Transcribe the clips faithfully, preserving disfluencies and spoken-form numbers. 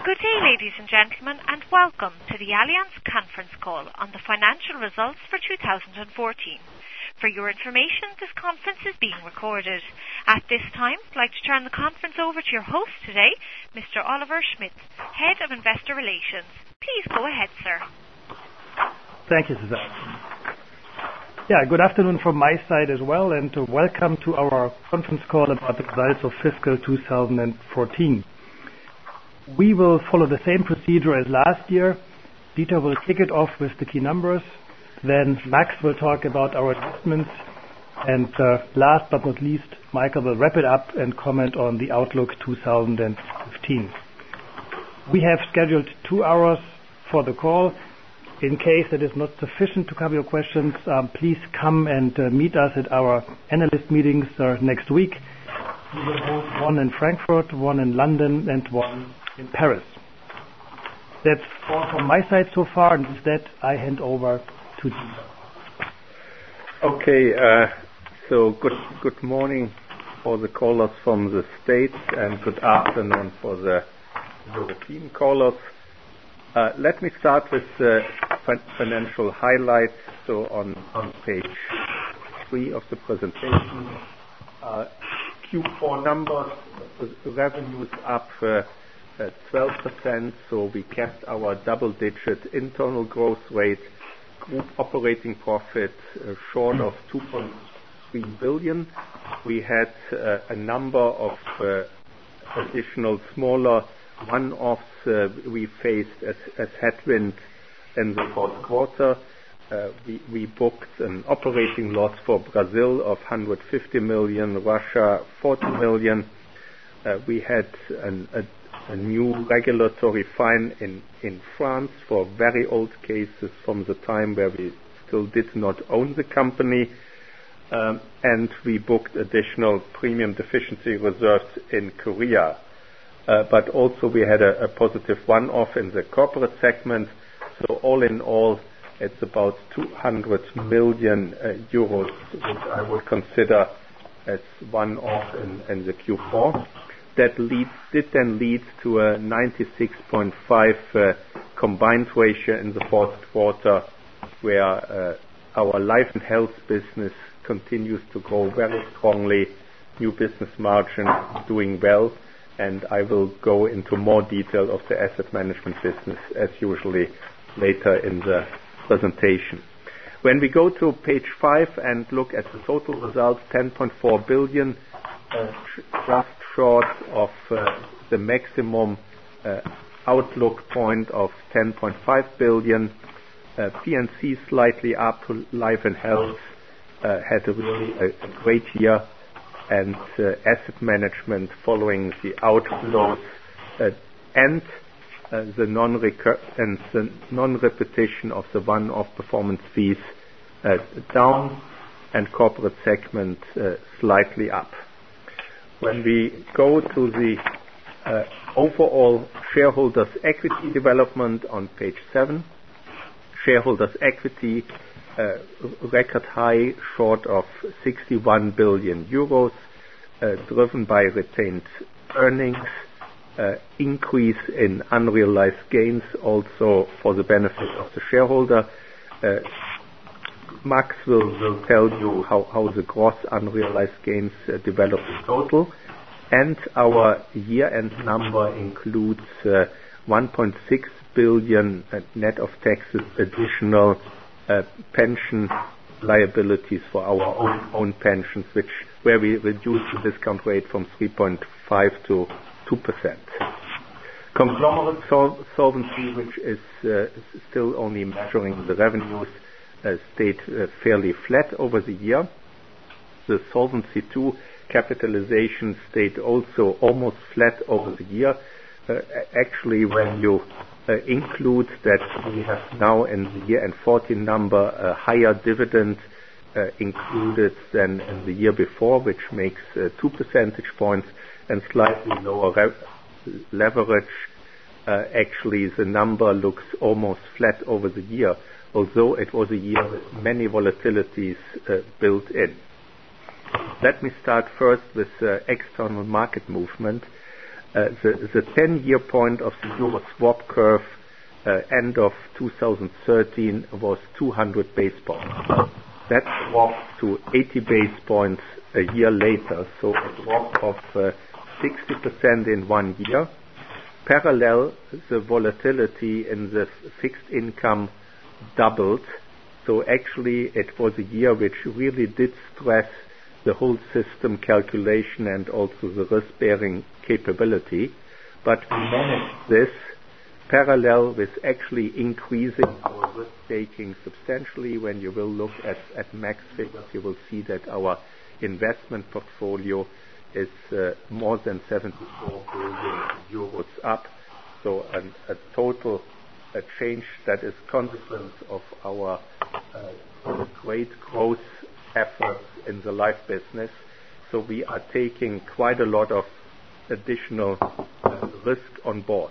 Good day, ladies and gentlemen, and welcome to the Allianz conference call on the financial results for two thousand fourteen. For your information, this conference is being recorded. At this time, I'd like to turn the conference over to your host today, Mister Oliver Schmidt, Head of Investor Relations. Please go ahead, sir. Thank you, Suzanne. Yeah, good afternoon from my side as well, and welcome to our conference call about the results of fiscal two thousand fourteen. We will follow the same procedure as last year. Dieter will kick it off with the key numbers. Then Max will talk about our investments. And uh, last but not least, Michael will wrap it up and comment on the outlook two thousand fifteen. We have scheduled two hours for the call. In case it is not sufficient to cover your questions, um, please come and uh, meet us at our analyst meetings uh, next week. We will hold one in Frankfurt, one in London, and one in Paris. That's all from my side so far, and with that, I hand over to Dieter. Okay, uh, so good good morning for the callers from the States, and good afternoon for the European callers. Uh, let me start with the uh, financial highlights. So on, on page three of the presentation, uh, Q four numbers, revenues up uh, Uh, twelve percent, so we kept our double-digit internal growth rate. Group operating profit uh, short of two point three billion. We had uh, a number of uh, additional smaller one-offs uh, we faced as, as headwind in the fourth quarter. Uh, we, we booked an operating loss for Brazil of one hundred fifty million, Russia forty million. Uh, we had an, a a new regulatory fine in, in France for very old cases from the time where we still did not own the company. Um, and we booked additional premium deficiency reserves in Korea. Uh, but also we had a, a positive one-off in the corporate segment. So all in all, it's about two hundred million uh, euros, which I would consider as one-off in, in the Q four. That leads, did then lead to a ninety-six point five uh, combined ratio in the fourth quarter, where uh, our life and health business continues to grow very strongly. New business margin doing well, and I will go into more detail of the asset management business as usually later in the presentation. When we go to page five and look at the total results, ten point four billion, uh, just short of uh, the maximum uh, outlook point of ten point five billion. Uh, P and C slightly up, life and health uh, had a really a, a great year, and uh, asset management following the outflows uh, and uh, the non-recur- and the non-repetition of the one-off performance fees uh, down, and corporate segment uh, slightly up. When we go to the uh, overall shareholders' equity development on page seven, shareholders' equity uh, record high, short of sixty-one billion euros, uh, driven by retained earnings, uh, increase in unrealized gains also for the benefit of the shareholder. Uh, Max will, will tell you how, how the gross unrealized gains uh, develop in total. And our year-end number includes uh, one point six billion uh, net of taxes additional uh, pension liabilities for our own, own pensions, which where we reduced the discount rate from three point five to two percent. Conglomerate sol- solvency, which is uh, still only measuring the revenues, Uh, stayed uh, fairly flat over the year. The Solvency two capitalization stayed also almost flat over the year. Uh, actually, when you uh, include that we have now in the year-end fourteen number a higher dividend uh, included than in the year before, which makes uh, two percentage points, and slightly lower re- leverage, uh, actually the number looks almost flat over the year, although it was a year with many volatilities uh, built in. Let me start first with uh, external market movement. Uh, the, the ten-year point of the Euro swap curve uh, end of two thousand thirteen was two hundred base points. That dropped to eighty base points a year later, so a drop of uh, sixty percent in one year. Parallel, the volatility in the fixed income doubled. So actually, it was a year which really did stress the whole system calculation and also the risk-bearing capability. But we managed this parallel with actually increasing our risk-taking substantially. When you will look at, at max figures, you will see that our investment portfolio is uh, more than seventy-four billion euros up. So an, a total a change that is consequence of our uh, great growth efforts in the life business. So we are taking quite a lot of additional uh, risk on board.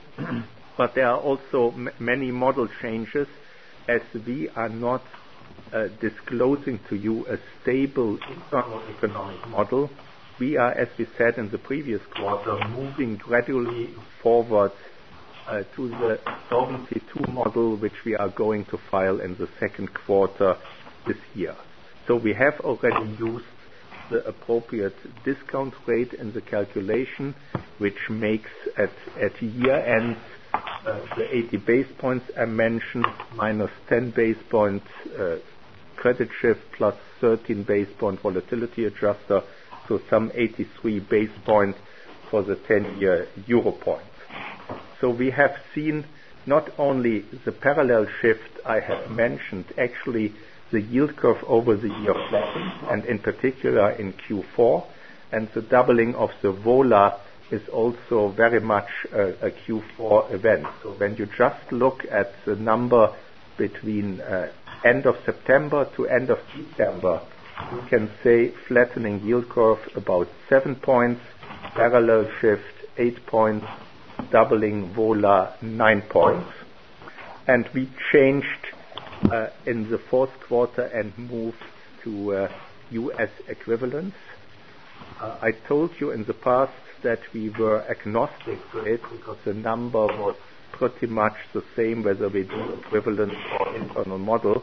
But there are also m- many model changes, as we are not uh, disclosing to you a stable internal economic model. We are, as we said in the previous quarter, moving gradually forward uh, to the Solvency two model, which we are going to file in the second quarter this year. So we have already used the appropriate discount rate in the calculation, which makes at, at year end uh, the eighty base points I mentioned, minus ten base points uh, credit shift, plus thirteen base point volatility adjuster, so some eighty-three base points for the ten-year euro point. So we have seen not only the parallel shift I have mentioned, actually the yield curve over the year flattened, and in particular in Q four, and the doubling of the vola is also very much a, a Q four event. So when you just look at the number between uh, end of September to end of December, you can say flattening yield curve about seven points, parallel shift eight points, doubling vola nine points. And we changed uh, in the fourth quarter and moved to uh, U S equivalents. Uh, I told you in the past that we were agnostic to it because the number was pretty much the same whether we do equivalent or internal model.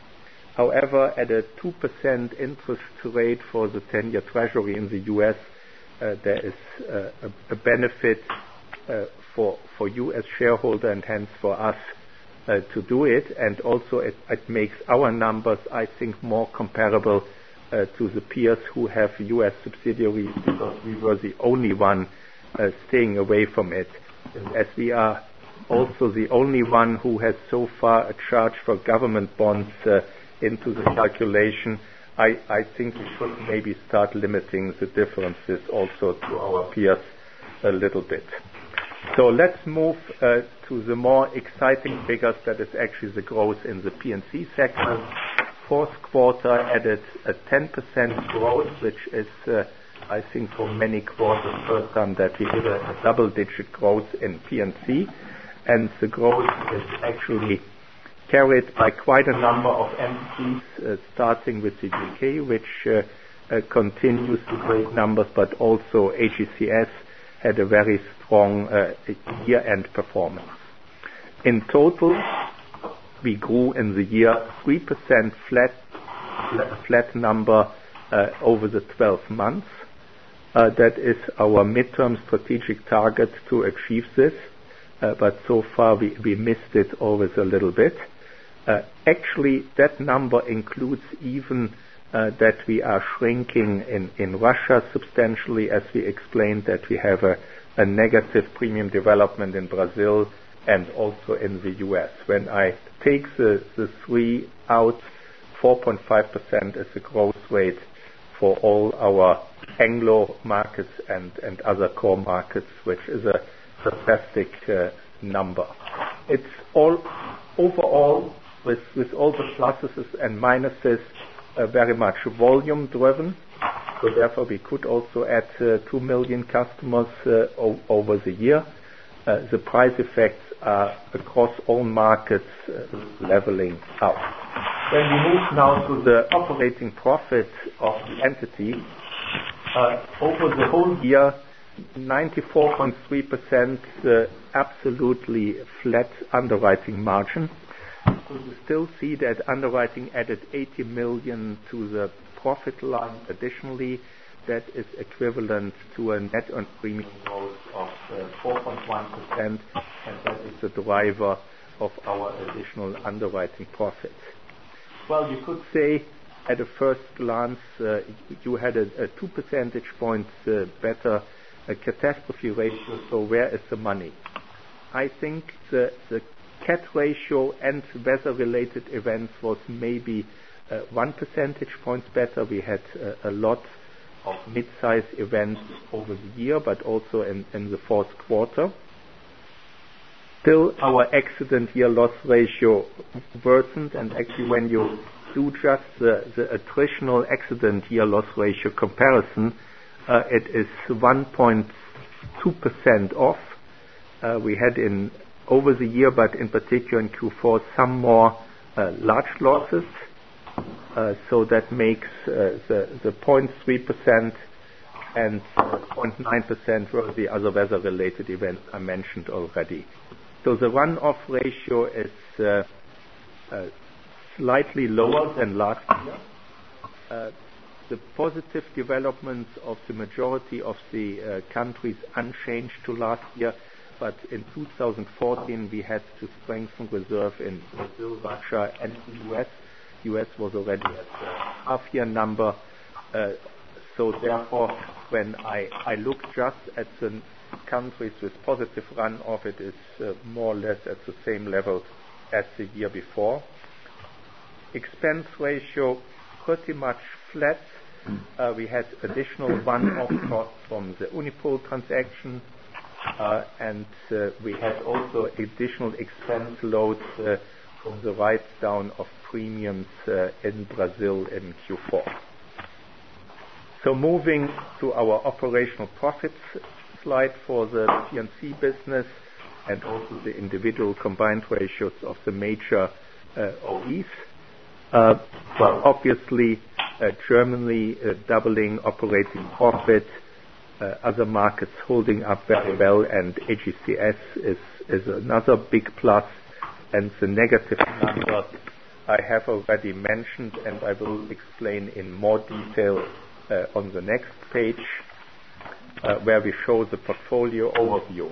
However, at a two percent interest rate for the ten-year Treasury in the U S, uh, there is uh, a, a benefit uh, for, for you as shareholder and hence for us uh, to do it. And also it, it makes our numbers, I think, more comparable uh, to the peers who have U S subsidiaries, because we were the only one uh, staying away from it. And as we are also the only one who has so far a charge for government bonds uh, into the calculation, I, I think we should maybe start limiting the differences also to our peers a little bit. So let's move uh, to the more exciting figures, that is actually the growth in the P and C segment. Fourth quarter added a ten percent growth, which is, uh, I think, for many quarters, first time that we did a, a double-digit growth in P and C. And the growth is actually carried by quite a number of entities, uh, starting with the U K, which uh, uh, continues the great numbers, but also A G C S had a very strong uh, year-end performance. In total, we grew in the year three percent flat, flat number uh, over the twelve months. Uh, that is our midterm strategic target to achieve this, uh, but so far we, we missed it always a little bit. Uh, actually, that number includes even uh, that we are shrinking in, in Russia substantially, as we explained that we have a, a negative premium development in Brazil and also in the U S. When I take the, the three out, four point five percent is the growth rate for all our Anglo markets and, and other core markets, which is a fantastic uh, number. It's all overall, with, with all the pluses and minuses, uh, very much volume driven. So therefore we could also add uh, two million customers uh, o- over the year. Uh, the price effects are across all markets uh, leveling out. When we move now to the operating profit of the entity, uh, over the whole year ninety-four point three percent uh, absolutely flat underwriting margin. So you still see that underwriting added eighty million to the profit line additionally. That is equivalent to a net earned premium growth of uh, four point one percent, and that is the driver of our additional underwriting profits. Well, you could say at a first glance uh, you had a, a two percentage points uh, better uh, catastrophe ratio, so where is the money? I think the, the cat ratio and weather-related events was maybe uh, one percentage points better. We had uh, a lot of mid-size events over the year, but also in, in the fourth quarter. Still, our accident year loss ratio worsened, and actually when you do just the, the attritional accident year loss ratio comparison, uh, it is one point two percent off. Uh, we had in over the year, but in particular in Q four, some more uh, large losses. Uh, so that makes uh, the, the zero point three percent and zero point nine percent were the other weather-related events I mentioned already. So the run-off ratio is uh, uh, slightly lower than last year. Uh, the positive developments of the majority of the uh, countries unchanged to last year, but in two thousand fourteen we had to strengthen reserve in Brazil, Russia, and the U S. U S was already at the half-year number, uh, so therefore when I, I look just at the countries with positive run-off, it is uh, more or less at the same level as the year before. Expense ratio pretty much flat. Uh, we had additional one-off costs from the Unipol transaction, uh, and uh, we had also additional expense loads uh, from the write-down of premiums uh, in Brazil in Q four. So moving to our operational profits slide for the P and C business and also the individual combined ratios of the major uh, O Es. Uh, well, obviously, uh, Germany uh, doubling operating profit, uh, other markets holding up very well, and A G C S is, is another big plus. And the negative number I have already mentioned, and I will explain in more detail uh, on the next page, uh, where we show the portfolio overview.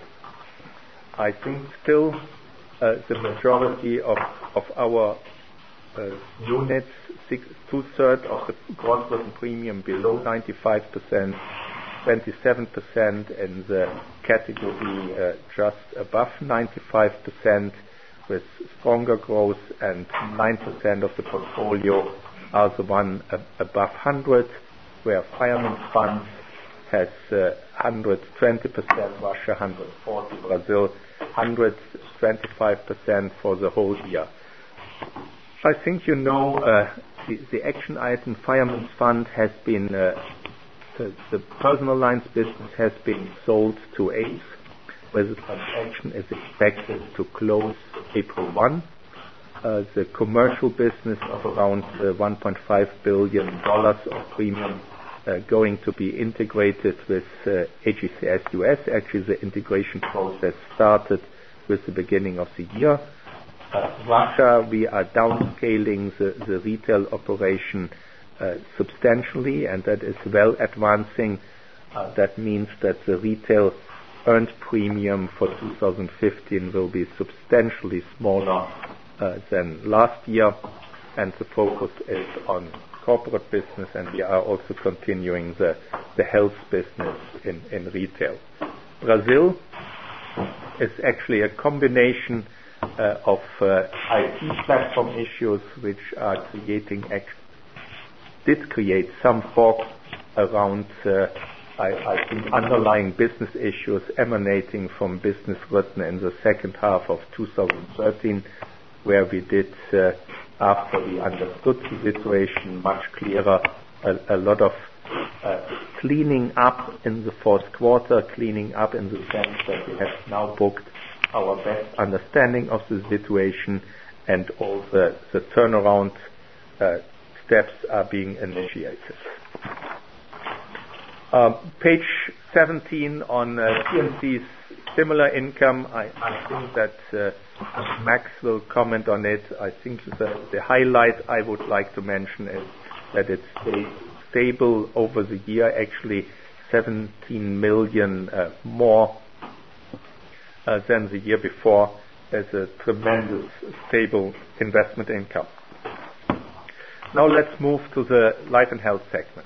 I think still uh, the majority of, of our uh, units, six, two-thirds of the gross written premium below ninety-five percent, twenty-seven percent in the category uh, just above ninety-five percent, with stronger growth, and nine percent of the portfolio are the one uh, above one hundred, where Fireman's Fund has uh, one hundred twenty percent, Russia one hundred forty, Brazil one hundred twenty-five percent for the whole year. I think you know uh, the, the action item Fireman's Fund has been, uh, the, the personal lines business has been sold to A C E, where the transaction is expected to close April first. Uh, the commercial business of around uh, one point five billion dollars of premium uh, going to be integrated with uh, A G C S U S. Actually, the integration process started with the beginning of the year. Uh, Russia, we are downscaling the, the retail operation uh, substantially, and that is well advancing. Uh, that means that the retail earned premium for two thousand fifteen will be substantially smaller uh, than last year, and the focus is on corporate business, and we are also continuing the, the health business in, in retail. Brazil is actually a combination uh, of uh, I T platform issues which are creating, act- did create some fog around uh, I, I think underlying business issues emanating from business written in the second half of two thousand thirteen, where we did, uh, after we understood the situation much clearer, a, a lot of uh, cleaning up in the fourth quarter, cleaning up in the sense that we have now booked our best understanding of the situation, and all the, the turnaround uh, steps are being initiated. Uh, page seventeen on uh, P and C's similar income. I, I think that uh, Max will comment on it. I think the, the highlight I would like to mention is that it stayed stable over the year, actually seventeen million uh, more uh, than the year before. There's a tremendous stable investment income. Now let's move to the life and health segment.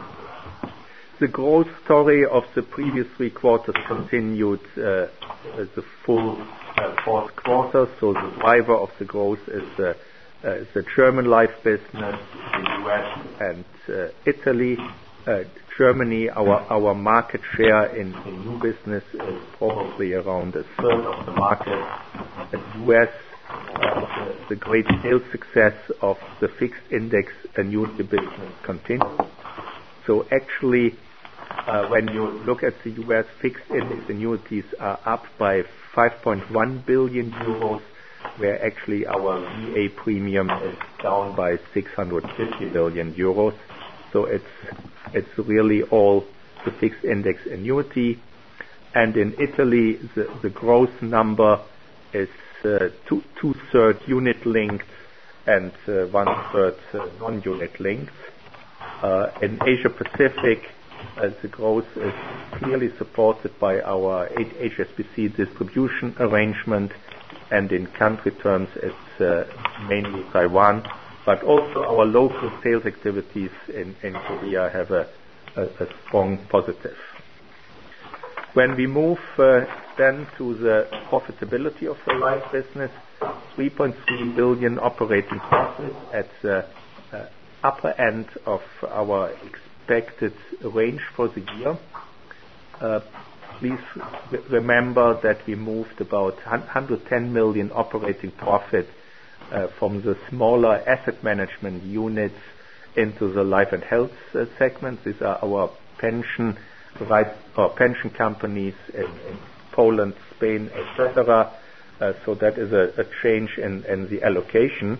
The growth story of the previous three quarters continued uh, the full uh, fourth quarter. So the driver of the growth is uh, uh, the German life business, the U S and uh, Italy. Uh, Germany, our our market share in, in new business is probably around a third of the market. The U S, uh, the, the great sales success of the fixed index annuity business continues. So actually, Uh, when you look at the U S, fixed index annuities are up by five point one billion euros, where actually our V A premium is down by six hundred fifty million euros. So it's it's really all the fixed index annuity. And in Italy, the, the growth number is uh, two, two-thirds unit linked and uh, one-third uh, non-unit linked. Uh, in Asia Pacific, Uh, the growth is clearly supported by our H S B C distribution arrangement, and in country terms it's uh, mainly Taiwan, but also our local sales activities in, in Korea have a, a, a strong positive. When we move uh, then to the profitability of the life business, three point three billion operating profit at the uh, upper end of our expected range for the year. Uh, please r- remember that we moved about one hundred ten million operating profit uh, from the smaller asset management units into the life and health uh, segment. These are our pension right, or pension companies in, in Poland, Spain, et cetera. Uh, so that is a, a change in, in the allocation.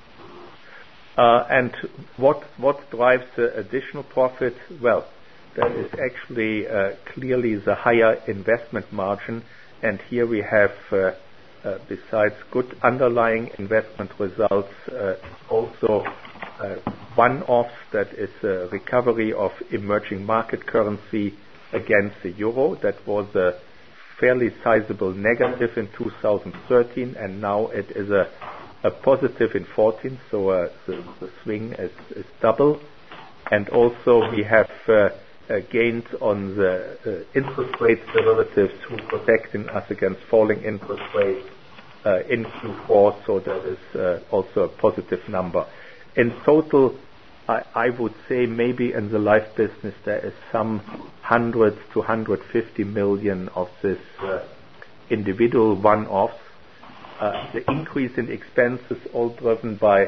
Uh, and what what drives the additional profit? Well, that is actually uh, clearly the higher investment margin. And here we have, uh, uh, besides good underlying investment results, uh, also uh, one-offs, that is a recovery of emerging market currency against the euro. That was a fairly sizable negative in two thousand thirteen, and now it is a a positive in fourteen, so uh, the, the swing is, is double. And also we have uh, uh, gains on the uh, interest rate derivatives who protecting us against falling interest rates uh, in Q four, so that is uh, also a positive number. In total, I, I would say maybe in the life business there is some one hundred to one hundred fifty million of this uh, individual one-offs. Uh, the increase in expenses all driven by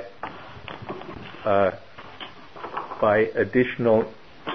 uh, by additional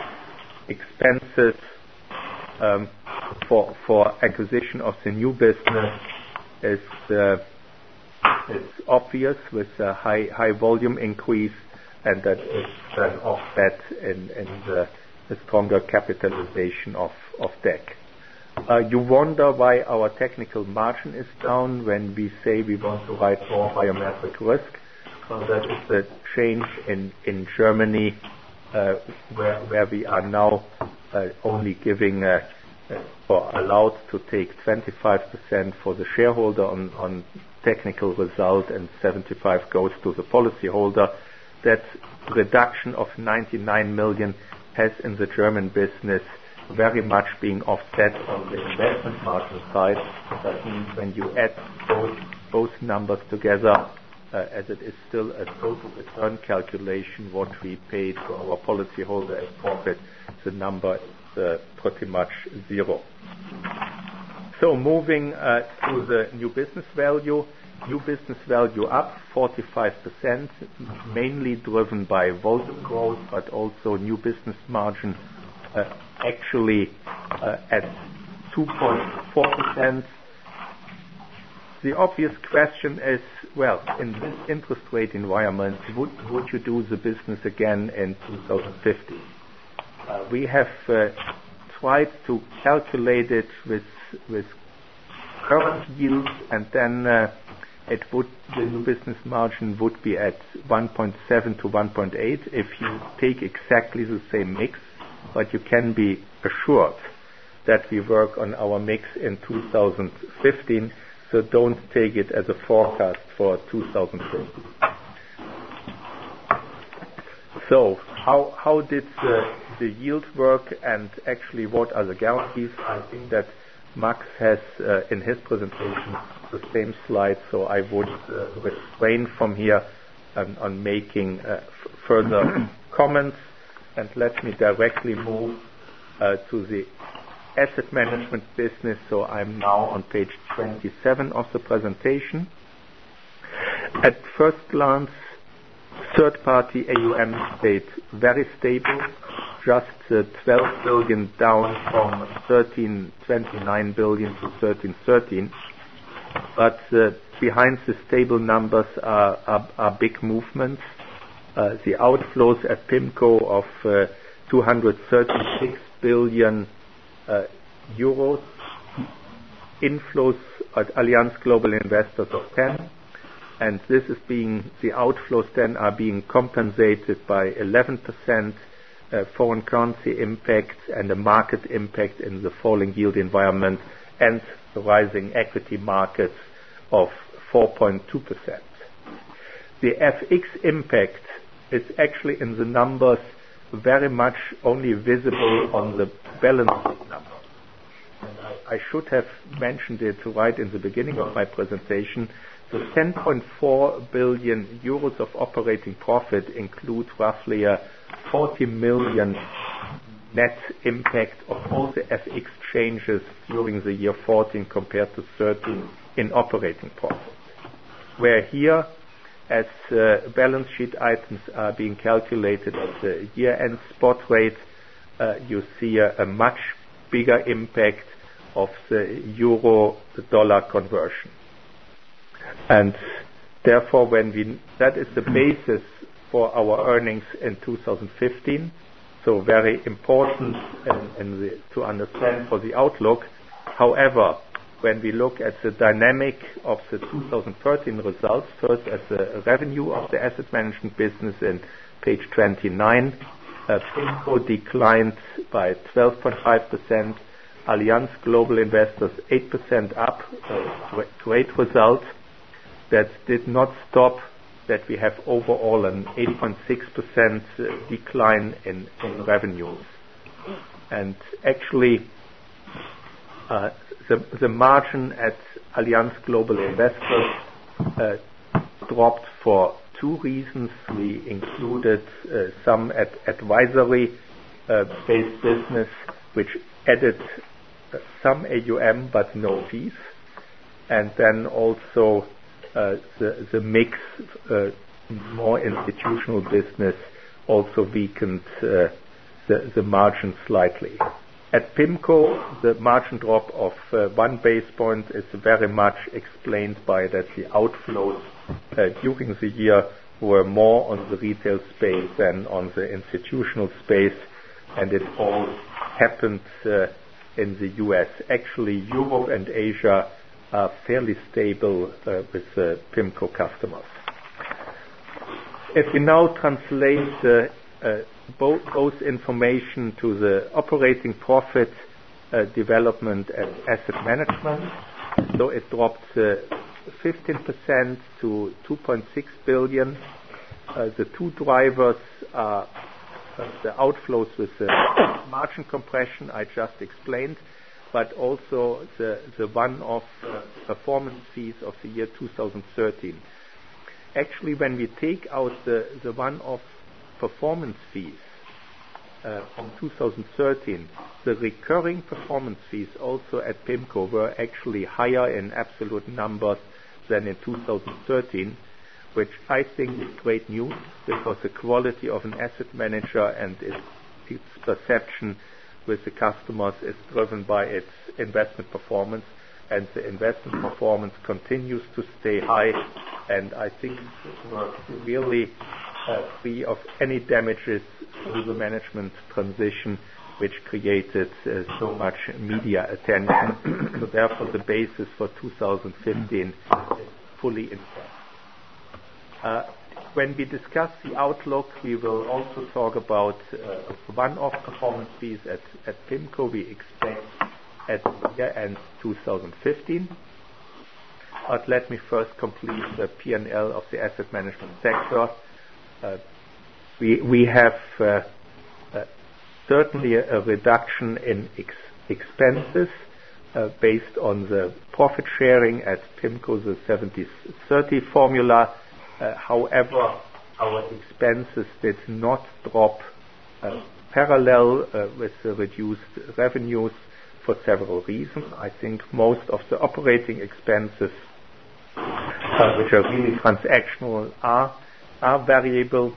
expenses um, for for acquisition of the new business is uh, it's obvious with a high high volume increase, and that is then offset in, in the, the stronger capitalization of of D E C. Uh, you wonder why our technical margin is down when we say we want to write more biometric risk. Well, that is the change in, in Germany, uh, where, where we are now uh, only giving uh, uh, or allowed to take twenty-five percent for the shareholder on, on technical result, and seventy-five goes to the policyholder. That reduction of ninety-nine million has in the German business very much being offset on the investment margin side. That means when you add both, both numbers together, uh, as it is still a total return calculation, what we pay to our policyholder as profit, the number is uh, pretty much zero. So moving uh, to the new business value. New business value up forty-five percent, mainly driven by volume growth, but also new business margin Uh, actually uh, at two point four percent. The obvious question is, well, in this interest rate environment, would, would you do the business again in two thousand fifteen? Uh, we have uh, tried to calculate it with with current yields, and then uh, it would the new business margin would be at one point seven to one point eight if you take exactly the same mix, but you can be assured that we work on our mix in two thousand fifteen, so don't take it as a forecast for two thousand fifteen. So how how did the, the yield work, and actually what are the guarantees? I think that Max has uh, in his presentation the same slide, so I would uh, refrain from here um, on making uh, f- further comments, and let me directly move uh, to the asset management business. So I'm now on page twenty-seven of the presentation. At first glance, third-party A U M stayed very stable, just uh, twelve billion down from thirteen twenty-nine billion to thirteen thirteen. But uh, behind the stable numbers are, are, are big movements. Uh, the outflows at PIMCO of uh, two hundred thirty-six billion uh, euros, inflows at Allianz Global Investors of ten, and this is being, the outflows then are being compensated by eleven percent uh, foreign currency impact and a market impact in the falling yield environment and the rising equity markets of four point two percent. The F X impact is actually in the numbers very much only visible on the balance sheet number. And I, I should have mentioned it right in the beginning of my presentation. The ten point four billion euros of operating profit include roughly a forty million net impact of all the F X changes during the year fourteen compared to thirteen in operating profit. Where here, as uh, balance sheet items are being calculated at the year-end spot rate, uh, you see a, a much bigger impact of the euro-dollar conversion. And therefore, when we, that is the basis for our earnings in two thousand fifteen, so very important in, in the, to understand for the outlook. However, when we look at the dynamic of the two thousand thirteen results, first as the revenue of the asset management business in page twenty-nine, uh, PIMCO declined by twelve point five percent, Allianz Global Investors eight percent up, uh, great result. That did not stop that we have overall an eight point six percent decline in, in revenues. And actually, uh, the, the margin at Allianz Global Investors uh, dropped for two reasons. We included uh, some ad- advisory uh, based business which added uh, some A U M but no fees. And then also Uh, the, the mix, uh, more institutional business, also weakened uh, the, the margin slightly. At PIMCO, the margin drop of uh, one base point is very much explained by that the outflows uh, during the year were more on the retail space than on the institutional space, and it all happened uh, in the U S. Actually, Europe and Asia are fairly stable uh, with uh, PIMCO customers. If we now translate uh, uh, both, both information to the operating profit uh, development and asset management, so it dropped uh, fifteen percent to two point six billion. Uh, the two drivers are uh, the outflows with the margin compression I just explained, but also the, the one-off uh, performance fees of the year two thousand thirteen. Actually, when we take out the, the one-off performance fees uh, from two thousand thirteen, the recurring performance fees also at PIMCO were actually higher in absolute numbers than in two thousand thirteen, which I think is great news, because the quality of an asset manager and its, its perception with the customers is driven by its investment performance, and the investment performance continues to stay high, and I think we're really uh, free of any damages through the management transition, which created uh, so much media attention. So therefore, the basis for two thousand fifteen is fully intact. Uh, when we discuss the outlook, we will also talk about uh, one-off performance fees at, at PIMCO we expect at year end two thousand fifteen. But let me first complete the P and L of the asset management sector. Uh, we, we have uh, uh, certainly a, a reduction in ex- expenses uh, based on the profit sharing at PIMCO, the seventy thirty formula. Uh, however, our expenses did not drop uh, parallel uh, with the reduced revenues for several reasons. I think most of the operating expenses, uh, which are really transactional, are are variable,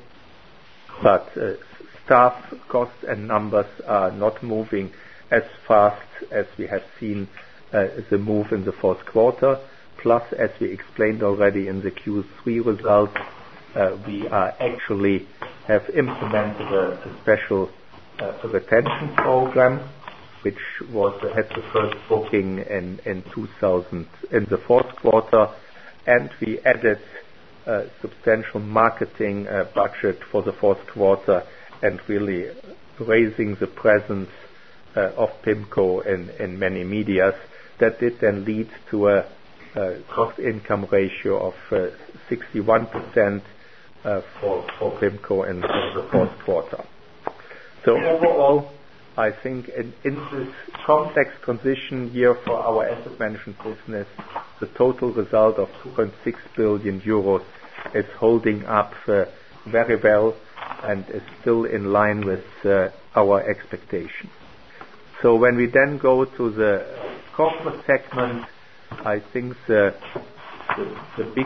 but uh, staff costs and numbers are not moving as fast as we have seen uh, the move in the fourth quarter. Plus, as we explained already in the Q three results, uh, we are actually have implemented a, a special uh, retention program, which was had the first booking in, in two thousand in the fourth quarter, and we added uh, substantial marketing uh, budget for the fourth quarter and really raising the presence uh, of PIMCO in, in many medias. That did then lead to a, a cost-income ratio of uh, sixty-one percent uh, for, for PIMCO in, in the fourth quarter. So overall, I think in, in this complex transition year for our asset management business, the total result of two point six billion euros is holding up uh, very well and is still in line with uh, our expectations. So when we then go to the corporate segment, I think the, the, the big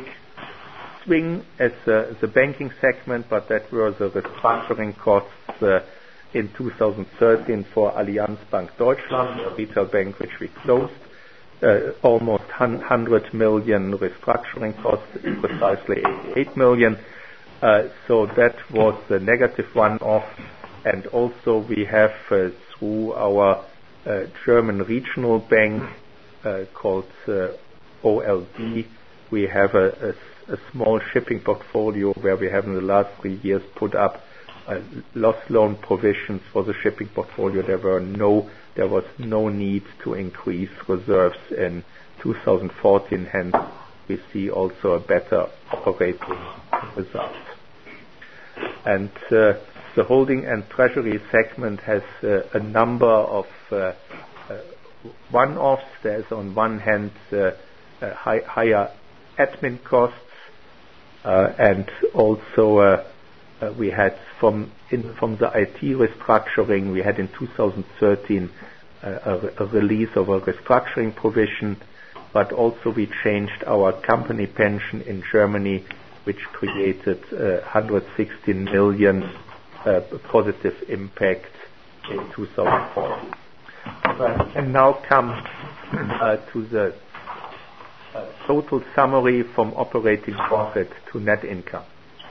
swing is uh, the banking segment, but that were the restructuring costs uh, in two thousand thirteen for Allianz Bank Deutschland, a retail bank which we closed, uh, almost one hundred million restructuring costs, precisely eighty-eight million. Uh, so that was the negative one-off. And also we have uh, through our uh, German regional bank uh, called uh, O L D, we have a, a, a small shipping portfolio where we have in the last three years put up Uh, loss loan provisions for the shipping portfolio. There were no, there was no need to increase reserves in two thousand fourteen. Hence, we see also a better operating result. And uh, the holding and treasury segment has uh, a number of uh, uh, one-offs. There's on one hand uh, uh, high, higher admin costs, uh, and also uh, Uh, we had from in, from the I T restructuring, we had in two thousand thirteen uh, a, a release of a restructuring provision, but also we changed our company pension in Germany, which created uh, one hundred sixteen million uh, positive impact in two thousand fourteen. Uh, and now come uh, to the uh, total summary from operating profit to net income.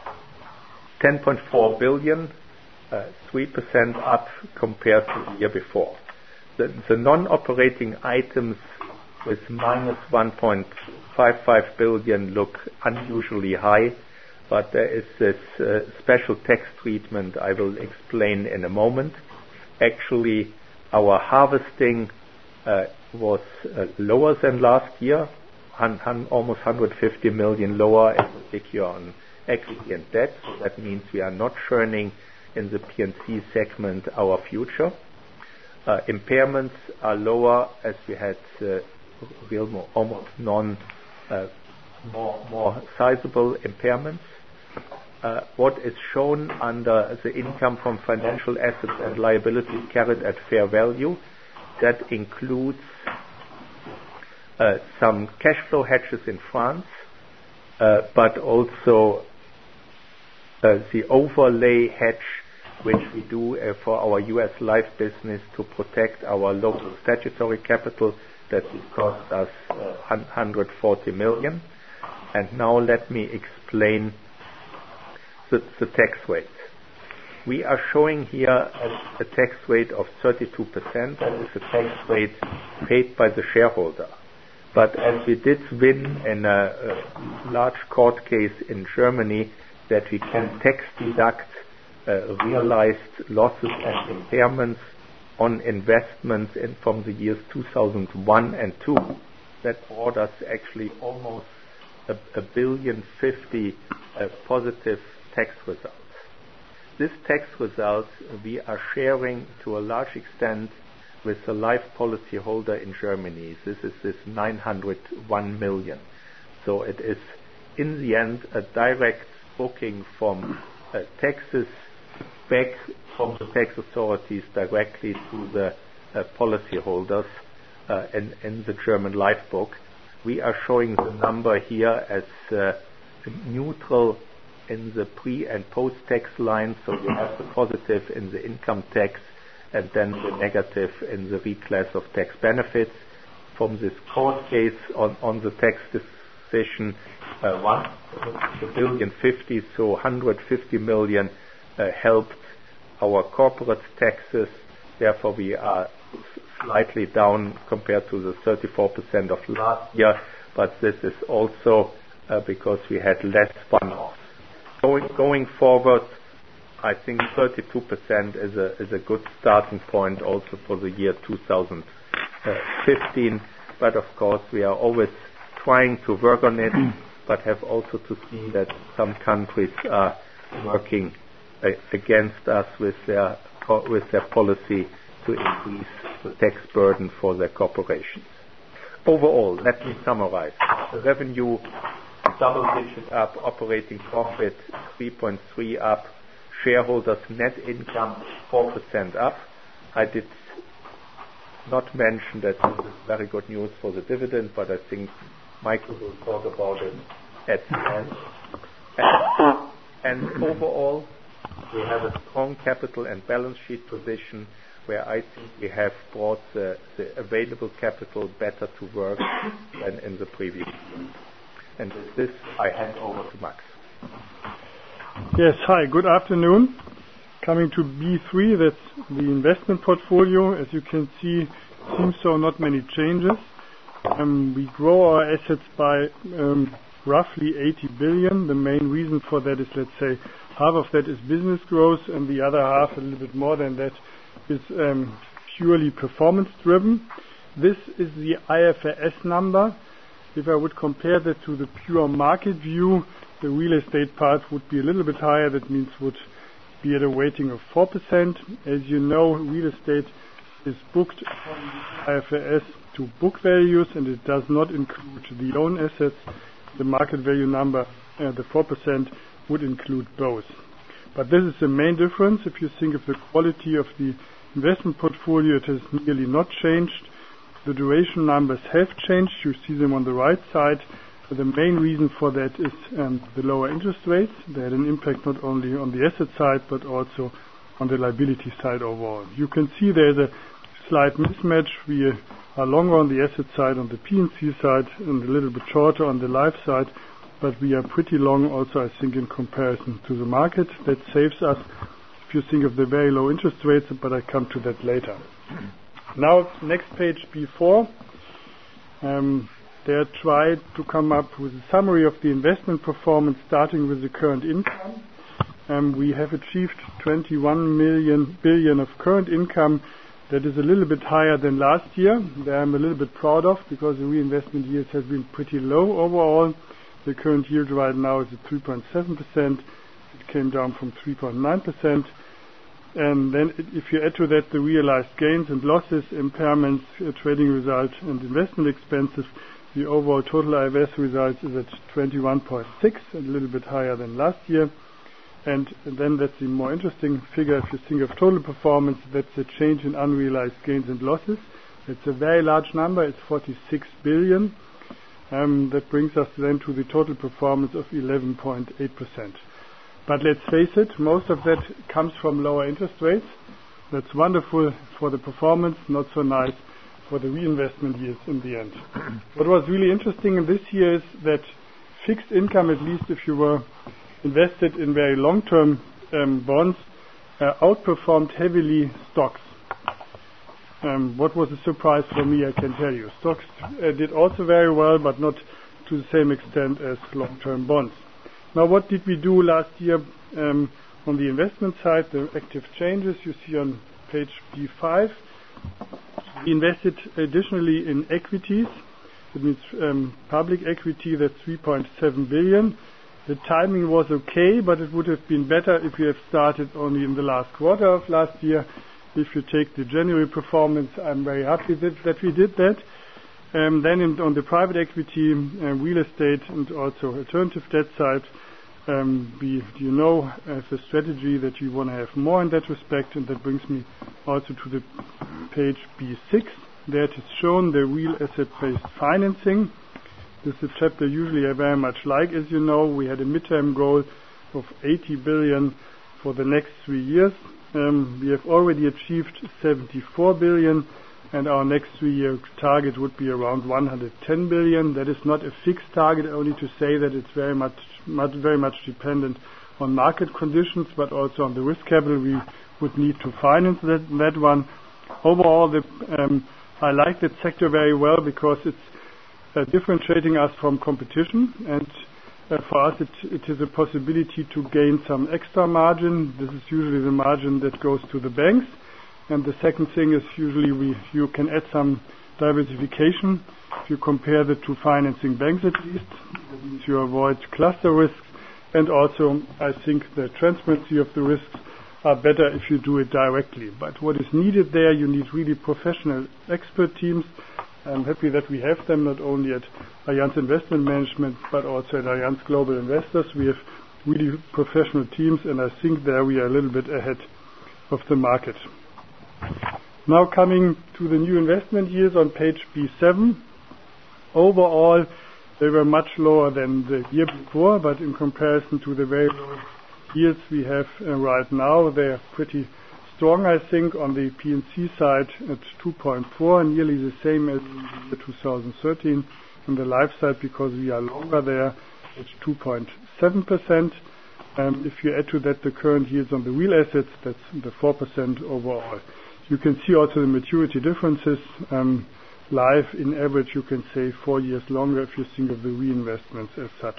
ten point four billion, uh, three percent up compared to the year before. The, the non-operating items with minus one point five five billion look unusually high, but there is this uh, special tax treatment I will explain in a moment. Actually, our harvesting uh, was uh, lower than last year, hun- hun- almost one hundred fifty million lower, in particular on equity and debt. So that means we are not churning in the P and C segment our future. Uh, impairments are lower as we had uh, real more, almost non uh, more more sizable impairments. Uh, what is shown under the income from financial assets and liabilities carried at fair value, that includes uh, some cash flow hedges in France, uh, but also Uh, the overlay hedge which we do uh, for our U S life business to protect our local statutory capital, that will cost us uh, one hundred forty million. And now let me explain the, the tax rates. We are showing here a, a tax rate of thirty-two percent. That is the tax rate paid by the shareholder. But as we did win in a, a large court case in Germany that we can tax deduct uh, realized losses and impairments on investments in, from the years two thousand one and two, that brought us actually almost a, a billion fifty uh, positive tax results. This tax result we are sharing to a large extent with the life policy holder in Germany. This is this nine hundred one million. So it is in the end a direct booking from uh, taxes back from the tax authorities directly to the uh, policy holders uh, in, in the German life book. We are showing the number here as uh, neutral in the pre and post-tax line, so you have the positive in the income tax and then the negative in the reclass of tax benefits. From this court case on, on the tax decision, uh, one billion fifty, so one hundred fifty million uh, helped our corporate taxes. Therefore, we are slightly down compared to the thirty-four percent of last year, but this is also uh, because we had less one-offs. Going, going forward, I think thirty-two percent is a, is a good starting point also for the year two thousand fifteen. But of course, we are always trying to work on it, but have also to see that some countries are working uh, against us with their with their policy to increase the tax burden for their corporations. Overall, let me summarize. The revenue double-digit up, operating profit three point three up, shareholders' net income four percent up. I did not mention that this is very good news for the dividend, but I think Michael will talk about it at the end. And, and overall, we have a strong capital and balance sheet position where I think we have brought the, the available capital better to work than in the previous year. And with this, I hand over to Max. Yes, hi, good afternoon. Coming to B three, that's the investment portfolio. As you can see, seems so not many changes. Um, we grow our assets by um, roughly eighty billion. The main reason for that is, let's say, half of that is business growth, and the other half, a little bit more than that, is um, purely performance driven. This is the I F R S number. If I would compare that to the pure market view, the real estate part would be a little bit higher. That means would be at a weighting of four percent. As you know, real estate is booked from the I F R S to book values, and it does not include the own assets. The market value number, uh, the four percent, would include both. But this is the main difference. If you think of the quality of the investment portfolio, it has nearly not changed. The duration numbers have changed. You see them on the right side. The main reason for that is um, the lower interest rates. They had an impact not only on the asset side, but also on the liability side overall. You can see there's a slight mismatch. We are longer on the asset side, on the P and C side, and a little bit shorter on the life side, but we are pretty long also, I think, in comparison to the market. That saves us if you think of the very low interest rates, but I come to that later. Now, next page, B four. Um, they are tried to come up with a summary of the investment performance starting with the current income. Um, we have achieved twenty-one million billion of current income. That is a little bit higher than last year. That I'm a little bit proud of because the reinvestment yields have been pretty low overall. The current yield right now is at three point seven percent. It came down from three point nine percent. And then if you add to that the realized gains and losses, impairments, uh, trading results, and investment expenses, the overall total I F R S result is at twenty-one point six, a little bit higher than last year. And then that's the more interesting figure. If you think of total performance, that's the change in unrealized gains and losses. It's a very large number. It's forty-six billion. Um, that brings us then to the total performance of eleven point eight percent. But let's face it, most of that comes from lower interest rates. That's wonderful for the performance, not so nice for the reinvestment yields in the end. What was really interesting in this year is that fixed income, at least if you were invested in very long-term um, bonds uh, outperformed heavily stocks. Um, what was a surprise for me, I can tell you. Stocks uh, did also very well, but not to the same extent as long-term bonds. Now, what did we do last year um, on the investment side? The active changes you see on page B five. We invested additionally in equities. It means um, public equity, that's three point seven billion. The timing was okay, but it would have been better if we had started only in the last quarter of last year. If you take the January performance, I'm very happy that, that we did that. Um, then in, on the private equity, uh, real estate, and also alternative debt side, um, we, you know, as a strategy that you want to have more in that respect, and that brings me also to the page B six. There it is shown the real asset-based financing. This is a chapter usually I very much like. As you know, we had a midterm goal of eighty billion for the next three years. Um, we have already achieved seventy-four billion, and our next three-year target would be around one hundred ten billion. That is not a fixed target, only to say that it's very much, much, very much dependent on market conditions, but also on the risk capital we would need to finance that, that one. Overall, the, um, I like that sector very well because it's uh, differentiating us from competition, and uh, for us it, it is a possibility to gain some extra margin. This is usually the margin that goes to the banks. And the second thing is usually we, you can add some diversification. If you compare the two financing banks at least, that means you avoid cluster risks, and also I think the transparency of the risks are better if you do it directly. But what is needed there, you need really professional expert teams. I'm happy that we have them not only at Allianz Investment Management but also at Allianz Global Investors. We have really professional teams, and I think there we are a little bit ahead of the market. Now coming to the new investment yields on page B seven. Overall, they were much lower than the year before, but in comparison to the very low yields we have uh, right now, they are pretty strong, I think, on the P and C side at two point four, nearly the same as in the two thousand thirteen. On the life side, because we are longer there, it's two point seven percent. Um, if you add to that the current yields on the real assets, that's the four percent overall. You can see also the maturity differences. Um, life, in average, you can say four years longer if you think of the reinvestments as such.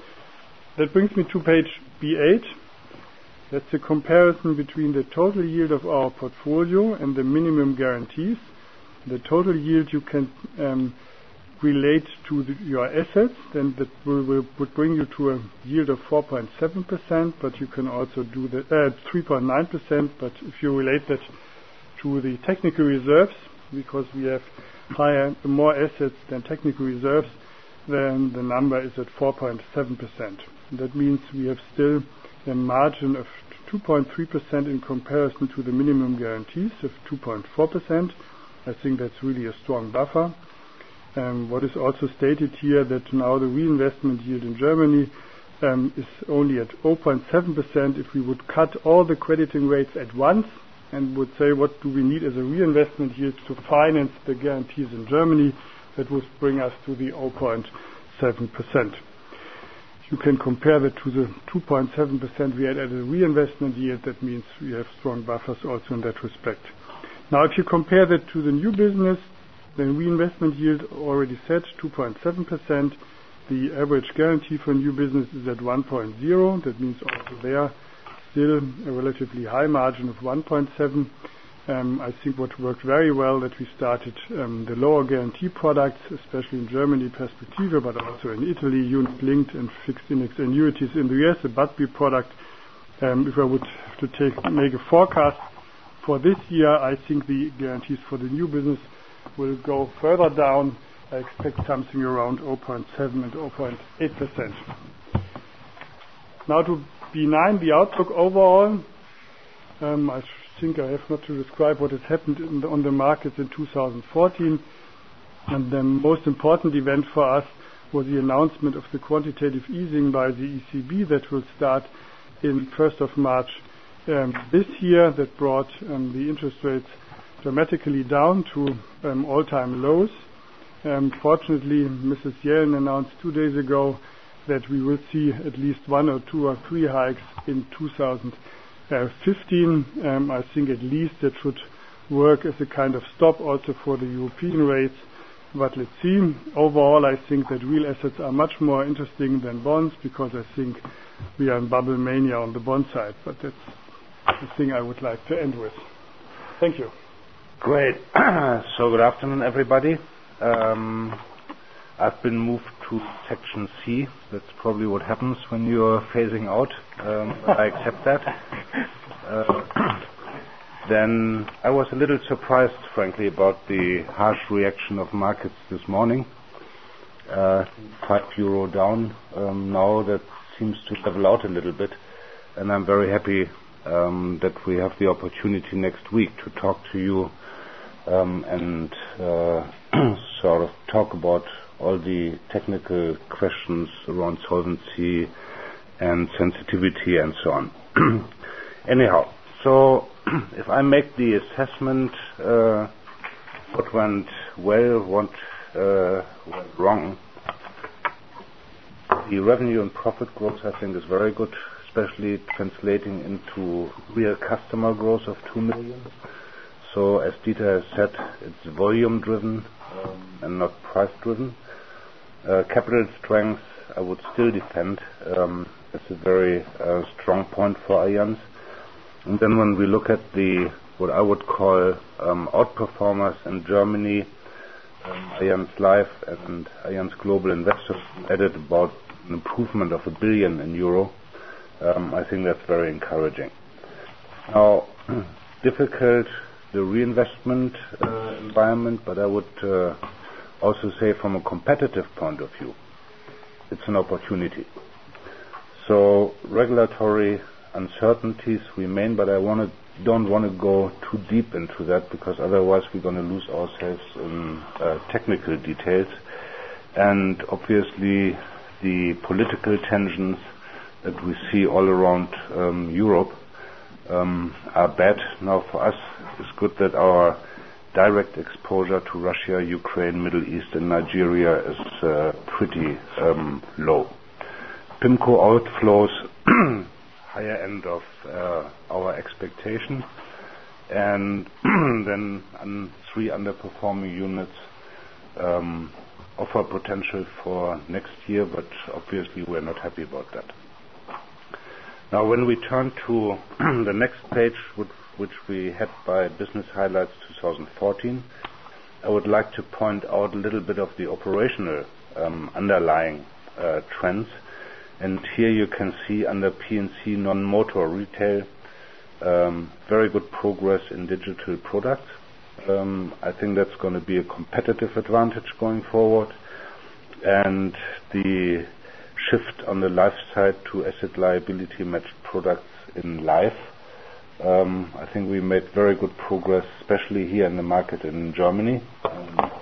That brings me to page B eight. That's a comparison between the total yield of our portfolio and the minimum guarantees. The total yield you can um, relate to the, your assets, then that will, will, would bring you to a yield of four point seven percent, but you can also do the uh, three point nine percent, but if you relate that to the technical reserves, because we have higher, more assets than technical reserves, then the number is at four point seven percent. That means we have still a margin of two point three percent in comparison to the minimum guarantees of two point four percent. I think that's really a strong buffer. Um, what is also stated here that now the reinvestment yield in Germany um, is only at zero point seven percent. If we would cut all the crediting rates at once and would say what do we need as a reinvestment yield to finance the guarantees in Germany, that would bring us to the zero point seven percent. You can compare that to the two point seven percent we had at a reinvestment yield. That means we have strong buffers also in that respect. Now, if you compare that to the new business, the reinvestment yield already said two point seven percent. The average guarantee for new business is at one point zero. That means also there still a relatively high margin of one point seven. Um, I think what worked very well that we started um, the lower guarantee products, especially in Germany, Perspective, but also in Italy, unit-linked and fixed index annuities in the U S, the B U D B product. Um, if I would have to take make a forecast for this year, I think the guarantees for the new business will go further down. I expect something around zero point seven and zero point eight percent. Now to B nine, the outlook overall. Um, I think I have not to describe what has happened in the, on the markets in two thousand fourteen. And the most important event for us was the announcement of the quantitative easing by the E C B that will start in first of March um, this year. That brought um, the interest rates dramatically down to um, all-time lows. Um, fortunately, Missus Yellen announced two days ago that we will see at least one or two or three hikes in two thousand fifteen. Um, I think at least that should work as a kind of stop also for the European rates. But let's see. Overall, I think that real assets are much more interesting than bonds, because I think we are in bubble mania on the bond side. But that's the thing I would like to end with. Thank you. Great. So good afternoon, everybody. Um, I've been moved to section C. That's probably what happens when you're phasing out. Um, but I accept that. Uh, then I was a little surprised, frankly, about the harsh reaction of markets this morning. Uh, five euro down. Um, now that seems to level out a little bit, and I'm very happy um, that we have the opportunity next week to talk to you um, and uh, sort of talk about all the technical questions around solvency and sensitivity and so on. Anyhow, so if I make the assessment, uh, what went well, what uh, went wrong, the revenue and profit growth, I think, is very good, especially translating into real customer growth of two million. So, as Dieter has said, it's volume driven um, and not price driven. Uh, capital strength, I would still defend. Um, it's a very uh, strong point for Allianz. And then when we look at the what I would call um, outperformers in Germany, um, Allianz Life and Allianz Global Investors added about an improvement of a billion in euro. Um, I think that's very encouraging. Now, difficult the reinvestment uh, environment, but I would uh, also say from a competitive point of view, it's an opportunity. So regulatory uncertainties remain, but I wanna, don't want to go too deep into that, because otherwise we're going to lose ourselves in uh, technical details. And obviously the political tensions that we see all around um, Europe um, are bad. Now for us, it's good that our direct exposure to Russia, Ukraine, Middle East and Nigeria is uh, pretty um, low. PIMCO outflows higher end of uh, our expectation, and then um, three underperforming units um, offer potential for next year, but obviously we're not happy about that. Now when we turn to the next page, which, which we had by Business Highlights twenty fourteen, I would like to point out a little bit of the operational um, underlying uh, trends. And here you can see under P and C non-motor retail, um, very good progress in digital products. Um, I think that's going to be a competitive advantage going forward. And the shift on the life side to asset liability matched products in life, um, I think we made very good progress, especially here in the market in Germany. Um,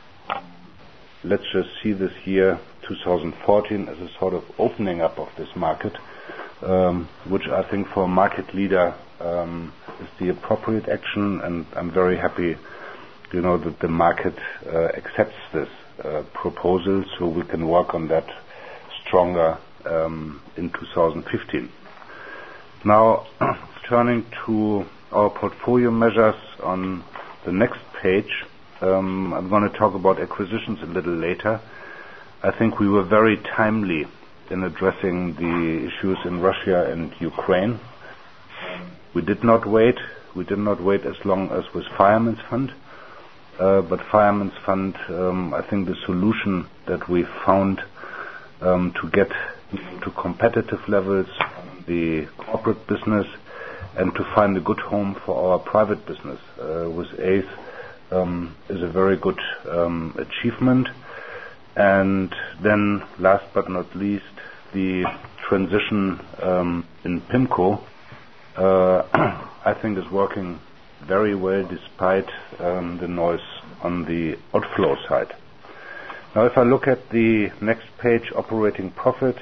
let's just see this year, two thousand fourteen, as a sort of opening up of this market, um, which I think for a market leader um, is the appropriate action, and I'm very happy, you know, that the market uh, accepts this uh, proposal, so we can work on that stronger um, in two thousand fifteen. Now, turning to our portfolio measures on the next page, um, I'm going to talk about acquisitions a little later. I think we were very timely in addressing the issues in Russia and Ukraine. We did not wait. We did not wait as long as with Fireman's Fund. Uh, but Fireman's Fund, um, I think the solution that we found um, to get to competitive levels, the corporate business, and to find a good home for our private business uh, with A C E um, is a very good um, achievement. And then, last but not least, the transition um, in PIMCO, uh, I think is working very well despite um, the noise on the outflow side. Now, if I look at the next page, operating profit,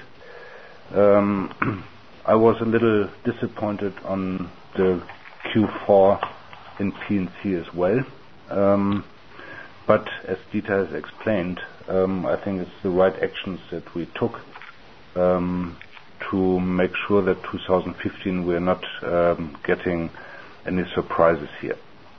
um, I was a little disappointed on the Q four in P and C as well. Um, but as Dieter has explained, um, I think it's the right actions that we took um, to make sure that two thousand fifteen we're not um, getting any surprises here.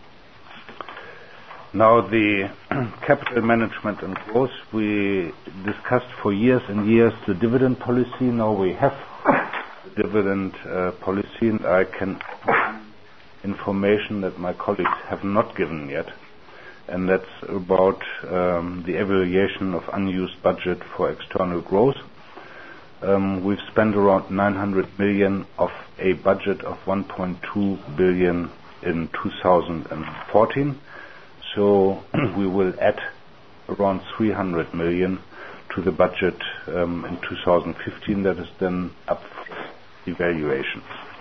Now the capital management and growth, we discussed for years and years the dividend policy. Now we have the dividend uh, policy, and I can information that my colleagues have not given yet, and that's about um, the evaluation of unused budget for external growth. Um, we've spent around nine hundred million of a budget of one point two billion in two thousand fourteen. So we will add around three hundred million to the budget um, in two thousand fifteen. That is then up for evaluation.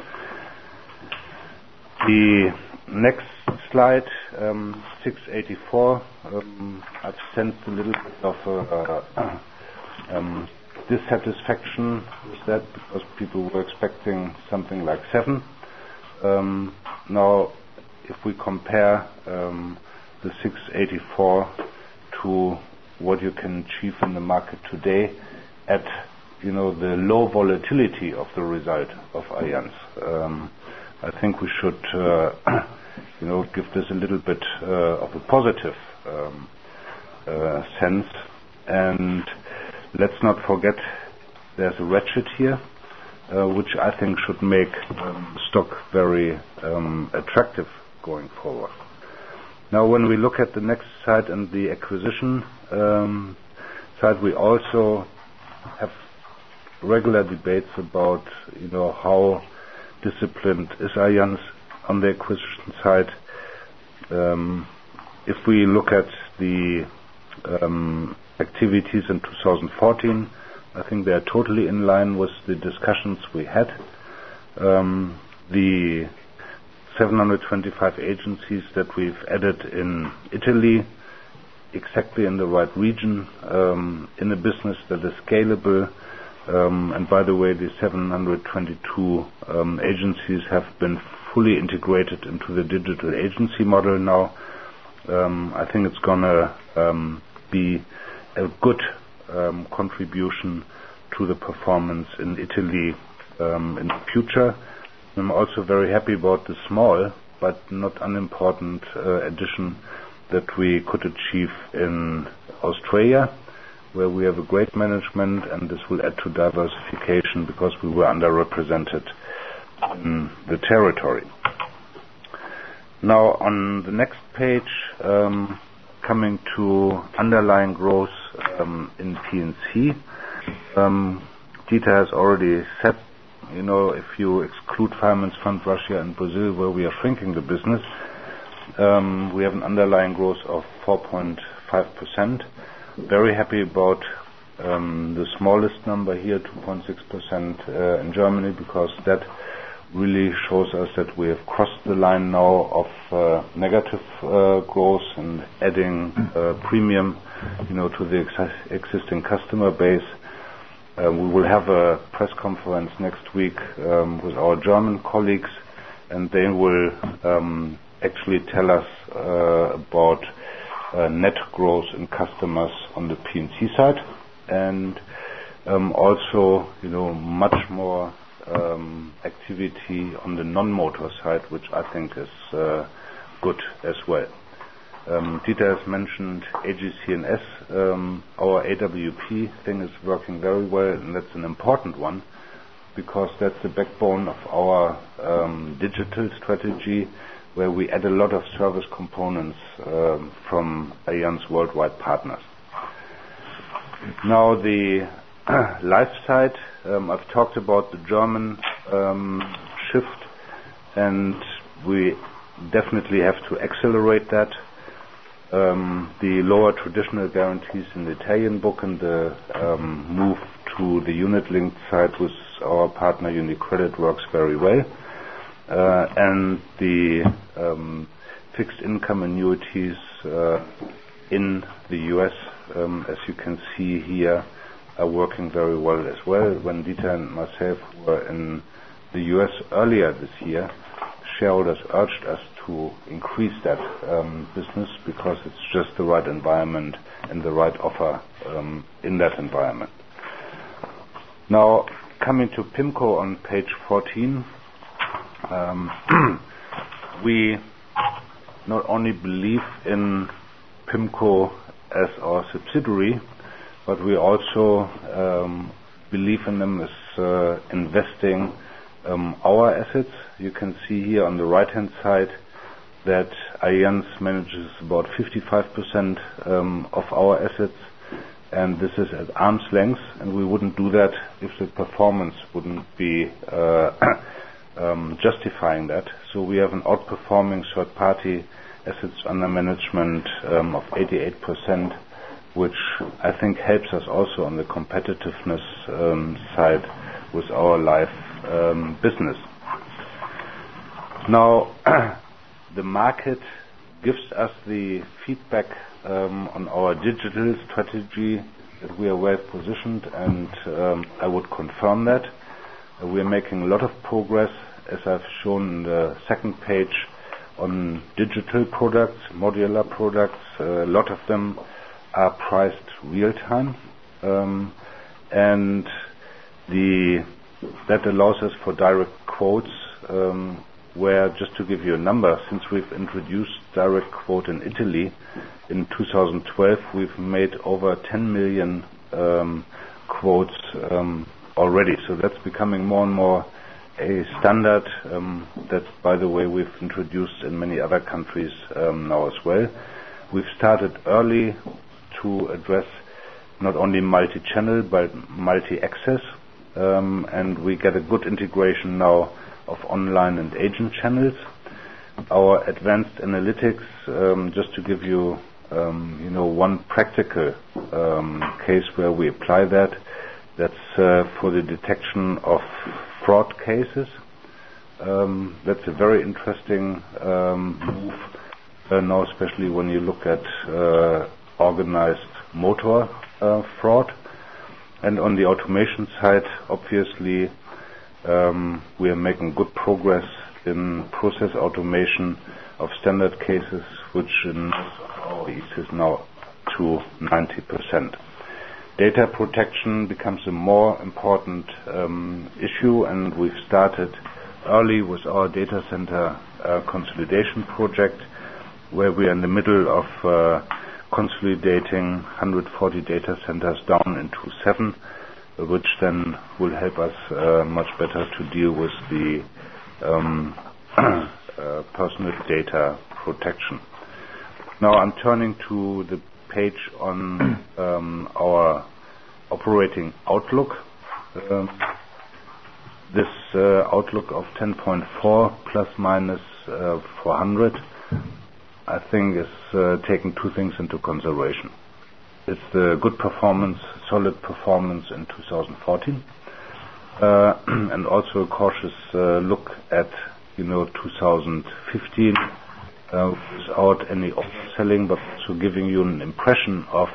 The next slide, um, six eighty-four, um, I've sensed a little bit of uh, uh, um, dissatisfaction with that because people were expecting something like seven. Um, now, if we compare um, the six eighty-four to what you can achieve in the market today at, you know, the low volatility of the result of Allianz, um, I think we should, uh, you know, give this a little bit uh, of a positive um, uh, sense. And let's not forget there's a ratchet here, uh, which I think should make um, stock very um, attractive going forward. Now, when we look at the next side and the acquisition um, side, we also have regular debates about, you know, how disciplined is Allianz on the acquisition side. Um, if we look at the um, activities in two thousand fourteen, I think they are totally in line with the discussions we had. Um, the seven hundred twenty-five agencies that we've added in Italy, exactly in the right region, um, in a business that is scalable. Um, and by the way, the seven hundred twenty-two um, agencies have been fully integrated into the digital agency model now. Um, I think it's going to um, be a good um, contribution to the performance in Italy um, in the future. I'm also very happy about the small but not unimportant uh, addition that we could achieve in Australia, where we have a great management, and this will add to diversification because we were underrepresented in the territory. Now on the next page, um, coming to underlying growth um, in P and C, um, Dieter has already said, you know, if you exclude Fireman's Fund Russia and Brazil, where we are shrinking the business, um, we have an underlying growth of four point five percent. Very happy about um, the smallest number here, two point six percent uh, in Germany, because that really shows us that we have crossed the line now of uh, negative uh, growth and adding uh, premium, you know, to the ex- existing customer base. Uh, we will have a press conference next week um, with our German colleagues, and they will um, actually tell us uh, about uh, net growth in customers on the P and C side, and um, also, you know, much more um, activity on the non-motor side, which I think is uh, good as well. Um, Dieter has mentioned A G C N S. Um, our A W P thing is working very well, and that's an important one because that's the backbone of our um, digital strategy, where we add a lot of service components um, from Allianz worldwide partners. Now the life side, um, I've talked about the German um, shift, and we definitely have to accelerate that. Um, the lower traditional guarantees in the Italian book and the um, move to the unit-linked side with our partner UniCredit works very well. Uh, and the um, fixed income annuities uh, in the U S, um, as you can see here, are working very well as well. When Dieter and myself were in the U S earlier this year, shareholders urged us to increase that um, business because it's just the right environment and the right offer um, in that environment. Now, coming to PIMCO on page fourteen, um, we not only believe in PIMCO as our subsidiary, but we also um, believe in them as uh, investing um, our assets. You can see here on the right-hand side that Allianz manages about fifty-five percent um, of our assets, and this is at arm's length, and we wouldn't do that if the performance wouldn't be uh, um, justifying that. So we have an outperforming third-party assets under management um, of eighty-eight percent, which I think helps us also on the competitiveness um, side with our life um, business. Now, the market gives us the feedback um, on our digital strategy that we are well positioned, and um, I would confirm that. Uh, we are making a lot of progress, as I've shown in the second page, on digital products, modular products. Uh, a lot of them are priced real time, um, and the that allows us for direct quotes, um, where, just to give you a number, since we've introduced direct quote in Italy in two thousand twelve, we've made over ten million um, quotes um, already. So that's becoming more and more a standard um, that, by the way, we've introduced in many other countries um, now as well. We've started early to address not only multi-channel but multi-access, um, and we get a good integration now of online and agent channels. Our advanced analytics, um, just to give you, um, you know, one practical um, case where we apply that, that's uh, for the detection of fraud cases. Um, that's a very interesting um, move uh, now, especially when you look at uh, organized motor uh, fraud. And on the automation side, obviously, Um, we are making good progress in process automation of standard cases, which in most of our is now to ninety percent. Data protection becomes a more important um, issue, and we've started early with our data center uh, consolidation project, where we are in the middle of uh, consolidating one hundred forty data centers down into seven, which then will help us uh, much better to deal with the um, uh, personal data protection. Now I'm turning to the page on um, our operating outlook. Um, this uh, outlook of ten point four plus minus uh, four hundred, I think, is uh, taking two things into consideration. It's the good performance, solid performance in two thousand fourteen, uh, and also a cautious uh, look at, you know, two thousand fifteen, uh, without any overselling, but also giving you an impression of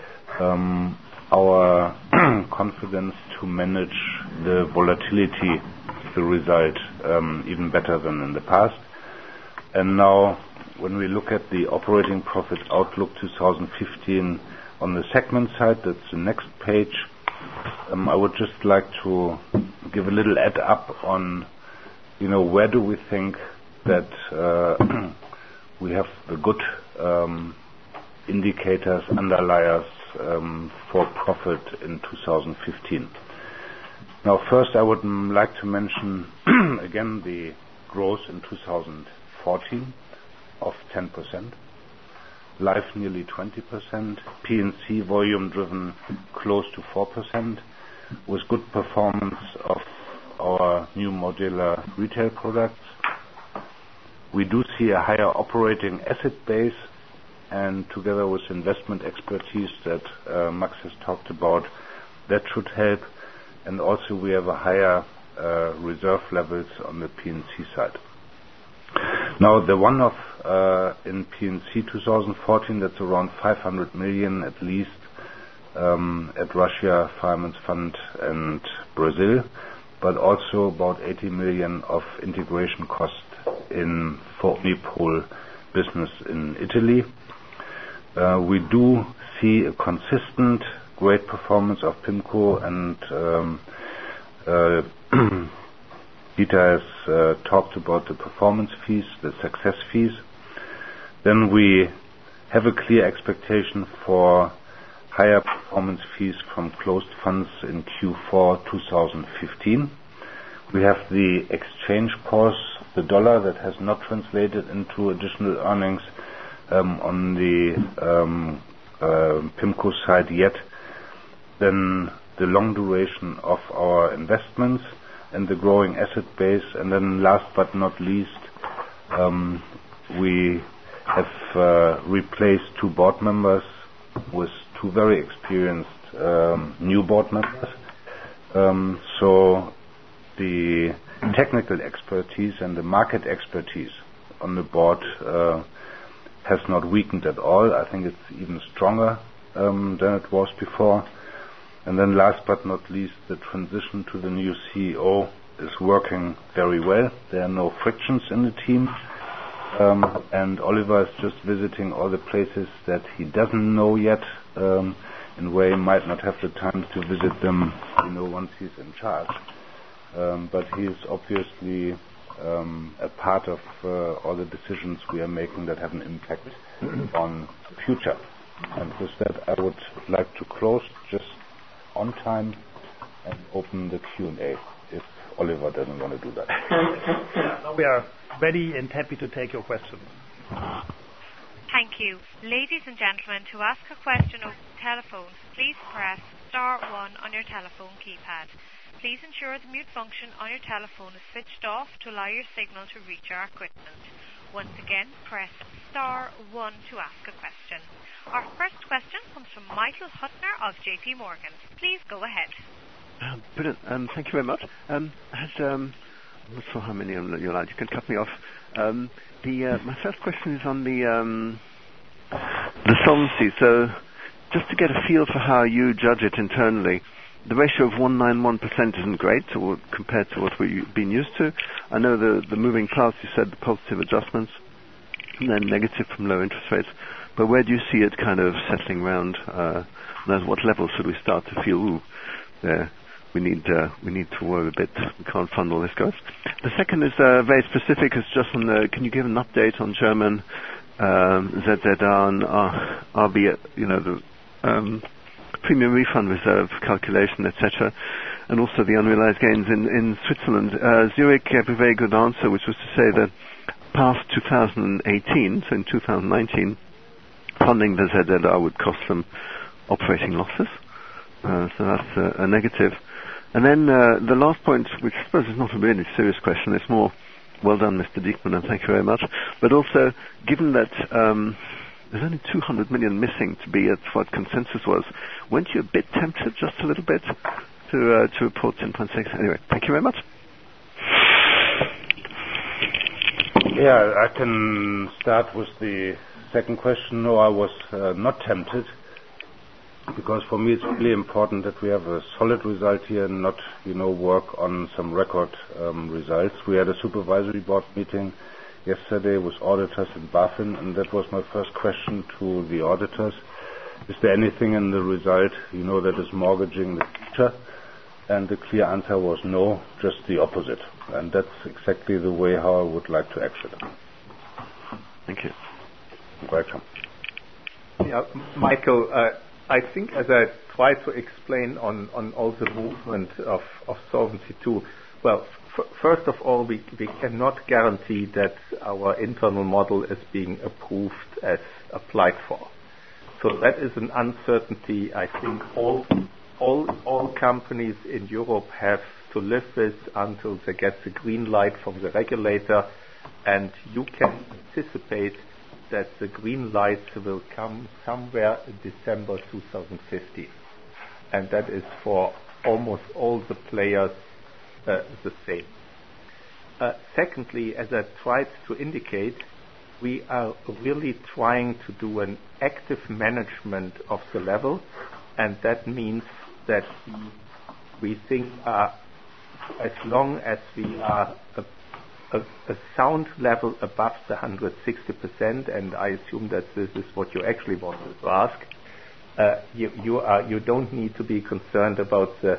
um, our confidence to manage the volatility of the result um, even better than in the past. And now, when we look at the operating profit outlook two thousand fifteen, on the segment side, that's the next page, um, I would just like to give a little add up on, you know, where do we think that uh, we have the good um, indicators, underliers um, for profit in two thousand fifteen. Now, first I would m- like to mention again the growth in two thousand fourteen of ten percent. Life nearly twenty percent, P and C volume driven close to four percent, with good performance of our new modular retail products. We do see a higher operating asset base, and together with investment expertise that uh, Max has talked about, that should help. And also we have a higher uh, reserve levels on the P and C side. Now, the one-off uh, in P and C two thousand fourteen, that's around five hundred million at least um, at Russia, Fireman's Fund, and Brazil, but also about eighty million of integration cost in for Unipol business in Italy. Uh, we do see a consistent great performance of PIMCO, and um, uh, Dieter has uh, talked about the performance fees, the success fees. Then we have a clear expectation for higher performance fees from closed funds in Q four twenty fifteen. We have the exchange pause, the dollar that has not translated into additional earnings um, on the um, uh, PIMCO side yet. Then the long duration of our investments and the growing asset base. And then last but not least, um, we have uh, replaced two board members with two very experienced um, new board members. Um, so the technical expertise and the market expertise on the board uh, has not weakened at all. I think it's even stronger um, than it was before. And then last but not least, the transition to the new C E O is working very well. There are no frictions in the team. Um, and Oliver is just visiting all the places that he doesn't know yet, um, in a way he might not have the time to visit them, you know, once he's in charge. Um, but he is obviously um, a part of uh, all the decisions we are making that have an impact on the future. And with that, I would like to close just on time and open the Q and A if Oliver doesn't want to do that. Yeah, now we are ready and happy to take your questions. Thank you. Ladies and gentlemen, to ask a question over the telephone, please press star one on your telephone keypad. Please ensure the mute function on your telephone is switched off to allow your signal to reach our equipment. Once again, press star one to ask a question. Our first question comes from Michael Huttner of J P Morgan. Please go ahead. Uh, brilliant. Um, thank you very much. Um, has, um, I'm not sure how many on your line. You can cut me off. Um, the uh, my first question is on the um, the solvency. So, just to get a feel for how you judge it internally, the ratio of one hundred ninety-one percent isn't great or compared to what we've been used to. I know the the moving parts. You said the positive adjustments, and then negative from low interest rates. But where do you see it kind of settling around? Uh, and at what level should we start to feel, ooh, there, we need uh, we need to worry a bit. We can't fund all this, guys. The second is uh, very specific. It's just on the, can you give an update on German um, Z Z R and R B, you know, the um, premium refund reserve calculation, et cetera, and also the unrealized gains in, in Switzerland. Uh, Zurich gave a very good answer, which was to say that past two thousand eighteen, so in two thousand nineteen, funding the Z Z R would cost them operating losses. Uh, so that's uh, a negative. And then uh, the last point, which I suppose is not a really serious question, it's more, well done, Mister Diekmann, and thank you very much. But also, given that um, there's only two hundred million missing to be at what consensus was, weren't you a bit tempted, just a little bit, to uh, to report ten point six? Anyway, thank you very much. Yeah, I can start with the second question. No, I was uh, not tempted, because for me it's really important that we have a solid result here and not, you know, work on some record um, results. We had a supervisory board meeting yesterday with auditors in BaFin, and that was my first question to the auditors. Is there anything in the result, you know, that is mortgaging the future? And the clear answer was no, just the opposite. And that's exactly the way how I would like to act it. Thank you. Welcome. Yeah, Michael, uh, I think as I tried to explain on, on all the movement of, of Solvency two, well, f- first of all, we, we cannot guarantee that our internal model is being approved as applied for. So that is an uncertainty I think all all all companies in Europe have to live with until they get the green light from the regulator, and you can anticipate that the green light will come somewhere in December two thousand fifteen. And that is for almost all the players uh, the same. Uh, secondly, as I tried to indicate, we are really trying to do an active management of the level, and that means that we, we think uh, as long as we are a, a, a sound level above the one hundred sixty percent, and I assume that this is what you actually wanted to ask, uh, you, you, are, you don't need to be concerned about the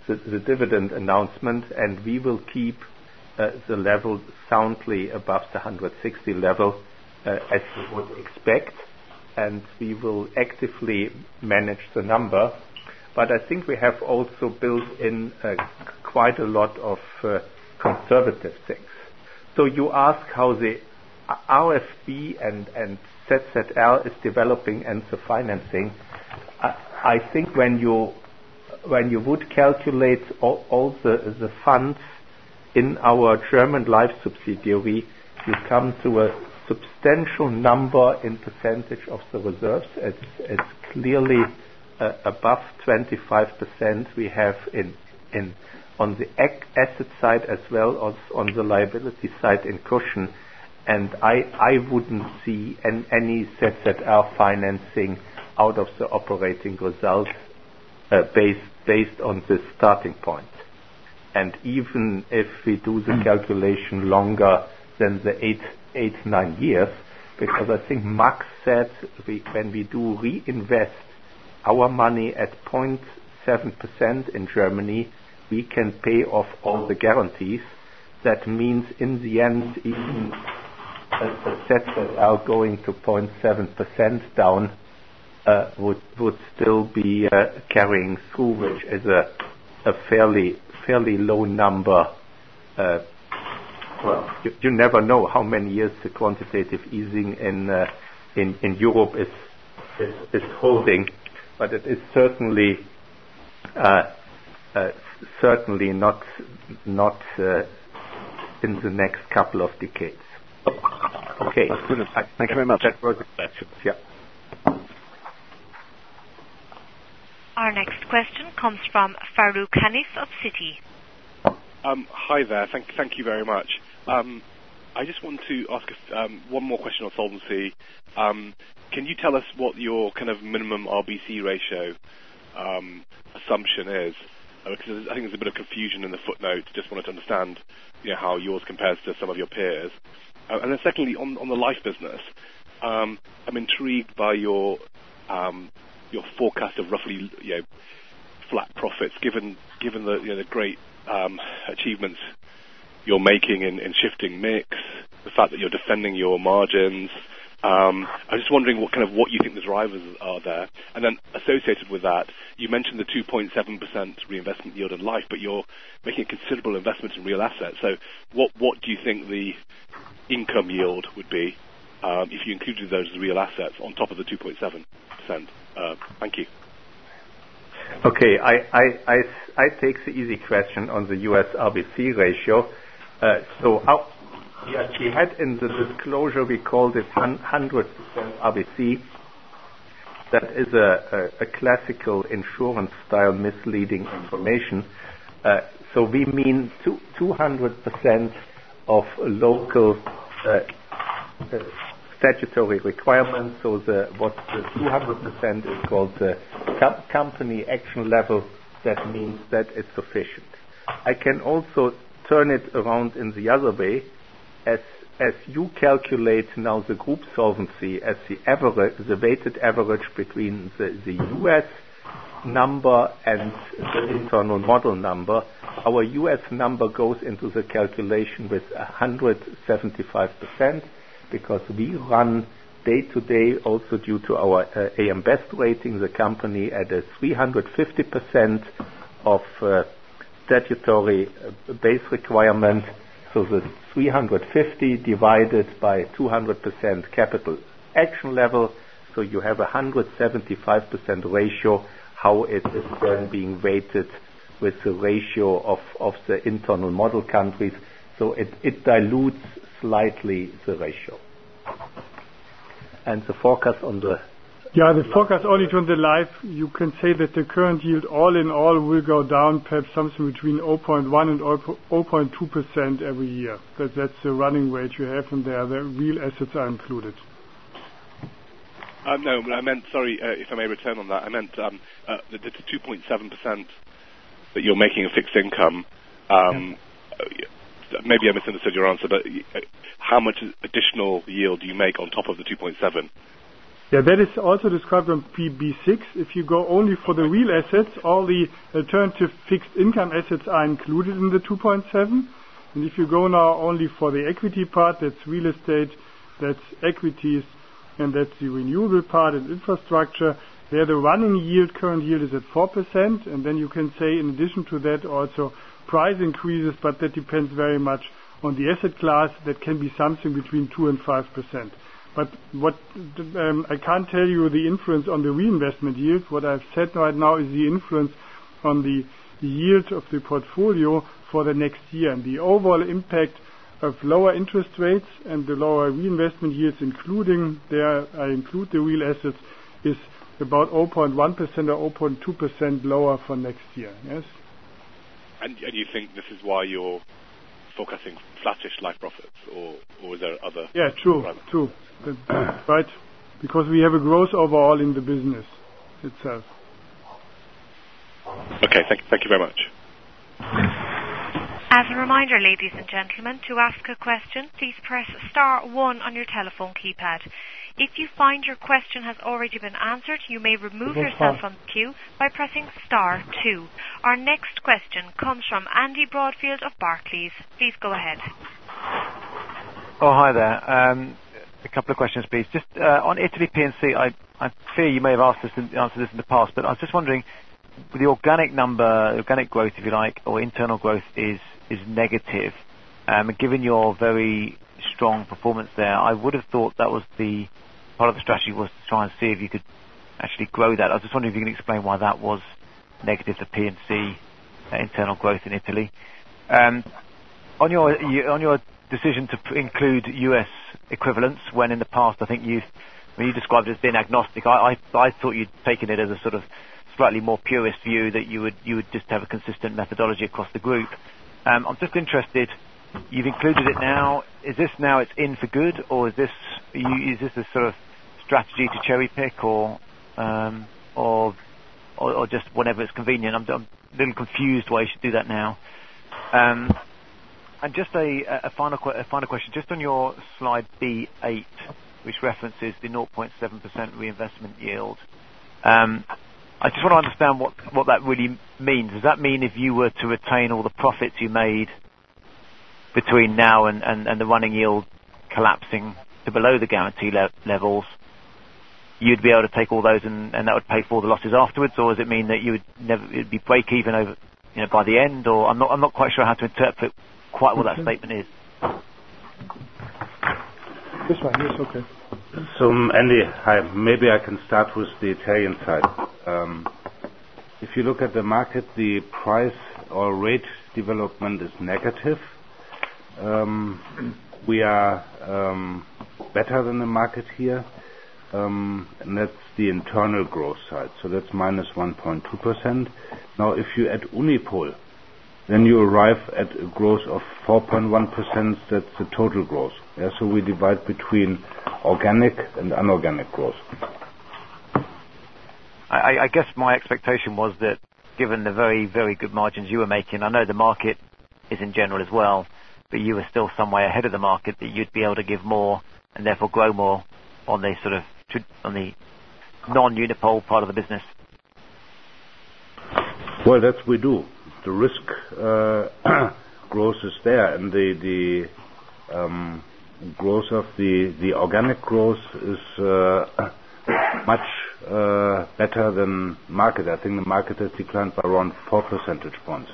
the, the dividend announcement, and we will keep uh, the level soundly above the one hundred sixty level, uh, as you would expect, and we will actively manage the number. But I think we have also built in uh, quite a lot of uh, conservative things. So you ask how the R F B and, and Z Z L is developing and the financing. I, I think when you when you would calculate all, all the, the funds in our German life subsidiary, you come to a substantial number in percentage of the reserves. It's, it's clearly uh, above twenty-five percent we have in in on the ac- asset side as well as on the liability side in cushion. And I, I wouldn't see an, any Z Z L financing out of the operating results uh, based based on this starting point. And even if we do the calculation longer than the eight, eight, nine years, because I think Max said we, when we do reinvest our money at zero point seven percent in Germany, we can pay off all the guarantees. That means in the end, even a Z Z L going to zero point seven percent down uh, would would still be uh, carrying through, which is a a fairly fairly low number. Uh, well, you, you never know how many years the quantitative easing in uh, in in Europe is, is is holding, but it is certainly uh, uh, certainly not not uh, in the next couple of decades. Okay. That's brilliant. Thank you very much. That was the question. Yeah. Our next question comes from Farooq Hanif of Citi. Um, hi there. Thank, thank you very much. Um, I just want to ask um, one more question on solvency. Um, can you tell us what your kind of minimum R B C ratio um, assumption is? Uh, because I think there's a bit of confusion in the footnote. Just wanted to understand, you know, how yours compares to some of your peers. Uh, and then secondly, on, on the life business, um, I'm intrigued by your um, your forecast of roughly, you know, flat profits, given given the you know the great um, achievements you're making in, in shifting mix, the fact that you're defending your margins. Um, I'm just wondering what kind of what you think the drivers are there. And then associated with that, you mentioned the two point seven percent reinvestment yield in life, but you're making considerable investments in real assets. So what what do you think the income yield would be um, if you included those real assets on top of the two point seven percent? Uh, thank you. Okay, I, I, I, I take the easy question on the U S R B C ratio. Uh, so our, yes, we had in the disclosure, we called it one hundred percent R B C. That is a, a, a classical insurance-style misleading information. Uh, so we mean two, two hundred percent of local uh, uh, statutory requirements. So the, what the two hundred percent is called the com- company action level. That means that it's sufficient. I can also turn it around in the other way. As as you calculate now the group solvency as the average, the weighted average between the, the U S number and the internal model number, our U S number goes into the calculation with one hundred seventy-five percent because we run day to day, also due to our uh, A M Best rating, the company at a three hundred fifty percent of uh, statutory uh, base requirement. So the three hundred fifty divided by two hundred percent capital action level, so you have a one hundred seventy-five percent ratio, how it is then being weighted with the ratio of, of the internal model countries. So it, it dilutes slightly the ratio. And the forecast on the... Yeah, the forecast only on the life, you can say that the current yield all in all will go down perhaps something between zero point one and zero point two percent every year. That, that's the running rate you have, and there the real assets are included. Uh, no, I meant, sorry, uh, if I may return on that, I meant um, uh, the, the two point seven percent that you're making in fixed income. Um, yeah. Maybe I misunderstood your answer, but how much additional yield do you make on top of the two point seven? Yeah, that is also described on P B six. If you go only for the real assets, all the alternative fixed income assets are included in the two point seven. And if you go now only for the equity part, that's real estate, that's equities, and that's the renewable part and infrastructure. There the running yield, current yield is at four percent, and then you can say in addition to that also price increases, but that depends very much on the asset class. That can be something between two and five percent. But what um, I can't tell you the influence on the reinvestment yield. What I've said right now is the influence on the yield of the portfolio for the next year. And the overall impact of lower interest rates and the lower reinvestment yields, including there, I include the real assets, is about zero point one percent or zero point two percent lower for next year. Yes. And, and you think this is why you're forecasting flattish life profits, or, or is there other? Yeah, true, drivers? true. That's right, because we have a growth overall in the business itself. Okay, thank, thank you very much. As a reminder, ladies and gentlemen, to ask a question, please press star one on your telephone keypad. If you find your question has already been answered, you may remove yourself from the queue by pressing star two. Our next question comes from Andy Broadfield of Barclays. Please go ahead. Oh, hi there. Um, a couple of questions, please. Just uh, on Italy P and C, I, I fear you may have asked this in, answered this in the past, but I was just wondering, the organic number, organic growth, if you like, or internal growth is is negative. Um, given your very strong performance there, I would have thought that was the part of the strategy was to try and see if you could actually grow that. I was just wondering if you can explain why that was negative, the P and C uh, internal growth in Italy. Um, on your you, on your decision to p- include U S equivalents, when in the past I think you when you described it as being agnostic, I, I I thought you'd taken it as a sort of slightly more purist view that you would you would just have a consistent methodology across the group. Um, I'm just interested. You've included it now. Is this now it's in for good, or is this you, is this a sort of strategy to cherry pick, or um, or, or or just whenever it's convenient? I'm, I'm a little confused why you should do that now. Um, and just a, a final a final question, just on your slide B eight, which references the zero point seven percent reinvestment yield. Um, I just want to understand what what that really means. Does that mean if you were to retain all the profits you made between now and, and, and the running yield collapsing to below the guarantee le- levels, you'd be able to take all those and, and that would pay for the losses afterwards, or does it mean that you would never it'd be break even over you know by the end? Or I'm not I'm not quite sure how to interpret quite what that statement is. This one, yes, okay. So um, Andy, hi. Maybe I can start with the Italian side. Um, if you look at the market, the price or rate development is negative. Um, we are um, better than the market here, um, and that's the internal growth side. So that's minus one point two percent. Now, if you add Unipol, then you arrive at a growth of four point one percent. That's the total growth. Yeah, so we divide between organic and inorganic growth. I, I guess my expectation was that, given the very, very good margins you were making, I know the market is in general as well, but you were still some way ahead of the market, that you'd be able to give more and therefore grow more on the sort of on the non-Unipol part of the business. Well, that's what we do. The risk uh, growth is there, and the the um, growth of the the organic growth is uh, much uh, better than market. I think the market has declined by around four percentage points.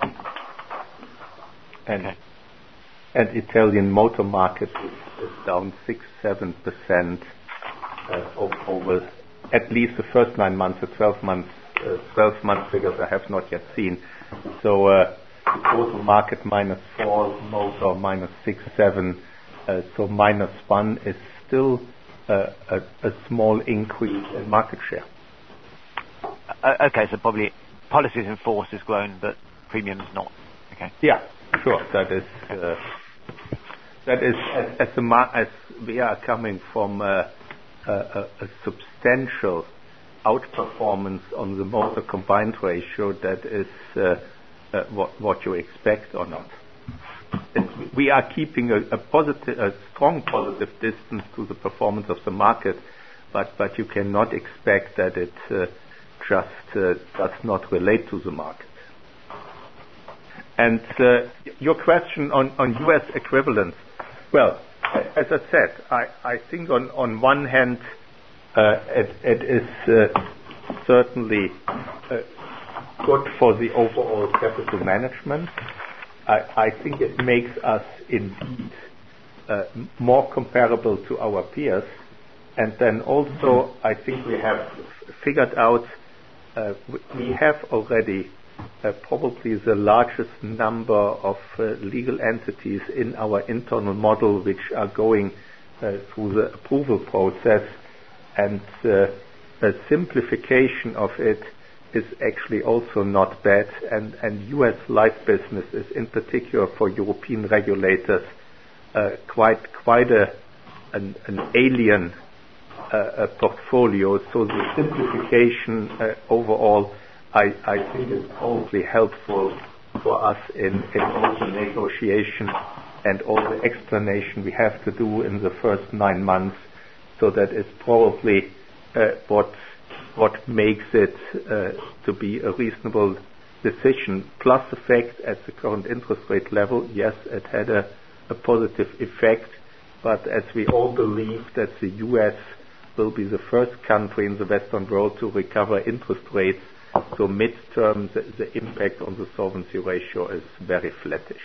And and Italian motor market is, is down six seven percent uh, over at least the first nine months. The twelve months uh, twelve month figures I have not yet seen. So uh, total market minus four, motor minus six seven. Uh, so minus one is still uh, a, a small increase in market share. Uh, okay, so probably policies in force has grown, but premiums not. Okay. Yeah, sure. That is uh, that is as, as, a mar- as we are coming from a, a, a substantial outperformance on the motor combined ratio. That is uh, uh, what what you expect or not. It's, we are keeping a, a positive, a strong positive distance to the performance of the market, but but you cannot expect that it uh, just uh, does not relate to the market. And uh, your question on, on U S equivalents, well, as I said, I, I think on, on one hand uh, it, it is uh, certainly uh, good for the overall capital management. I, I think it makes us indeed uh, more comparable to our peers. And then also, I think we have figured out, uh, we have already uh, probably the largest number of uh, legal entities in our internal model which are going uh, through the approval process, and uh, a simplification of it is actually also not bad. And, and U S life business is in particular for European regulators uh, quite quite a, an, an alien Uh, a portfolio, so the simplification uh, overall, I, I think is probably helpful for us in, in all the negotiation and all the explanation we have to do in the first nine months. So that is probably uh, what what makes it uh, to be a reasonable decision. Plus the fact at the current interest rate level, yes, it had a, a positive effect, but as we all believe that the U S will be the first country in the Western world to recover interest rates, so midterm the, the impact on the solvency ratio is very flattish.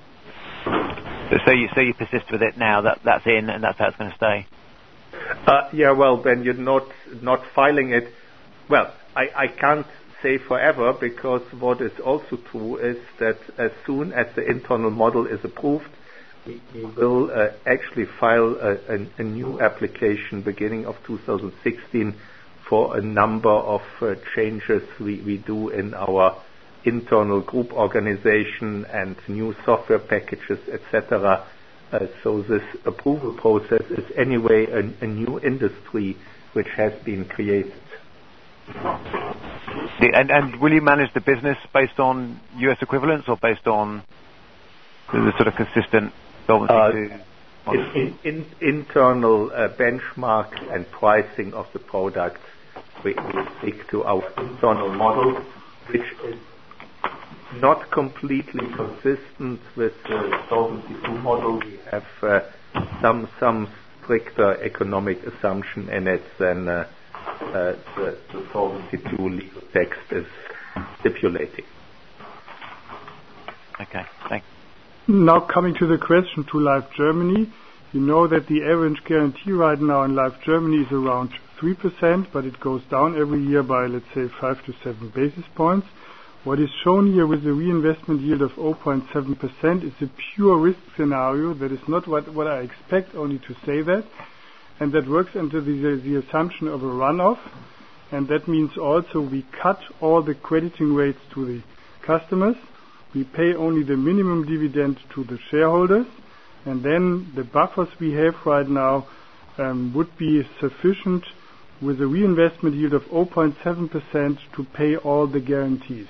So you so you persist with it now, that that's in and that's how it's going to stay? Uh, yeah, well, then you're not not filing it. Well, I, I can't say forever, because what is also true is that as soon as the internal model is approved, we, we will uh, actually file a, a, a new application beginning of two thousand sixteen for a number of uh, changes we, we do in our internal group organization and new software packages, et cetera. Uh, so this approval process is anyway a, a new industry which has been created. And, and will you manage the business based on U S equivalents or based on the, the sort of consistent solvency uh, to in, in, internal uh, benchmark and pricing of the products? We, we stick to our internal model, which is not completely consistent with the Solvency two model. We have uh, some some stricter economic assumption in it than uh, uh, the, the Solvency two legal text is stipulating. Okay, thanks. Now coming to the question to Life Germany, you know that the average guarantee right now in Life Germany is around three percent, but it goes down every year by, let's say, five to seven basis points. What is shown here with the reinvestment yield of zero point seven percent is a pure risk scenario. That is not what, what I expect, only to say that. And that works under the, the, the assumption of a runoff. And that means also we cut all the crediting rates to the customers. We pay only the minimum dividend to the shareholders. And then the buffers we have right now um, would be sufficient with a reinvestment yield of zero point seven percent to pay all the guarantees.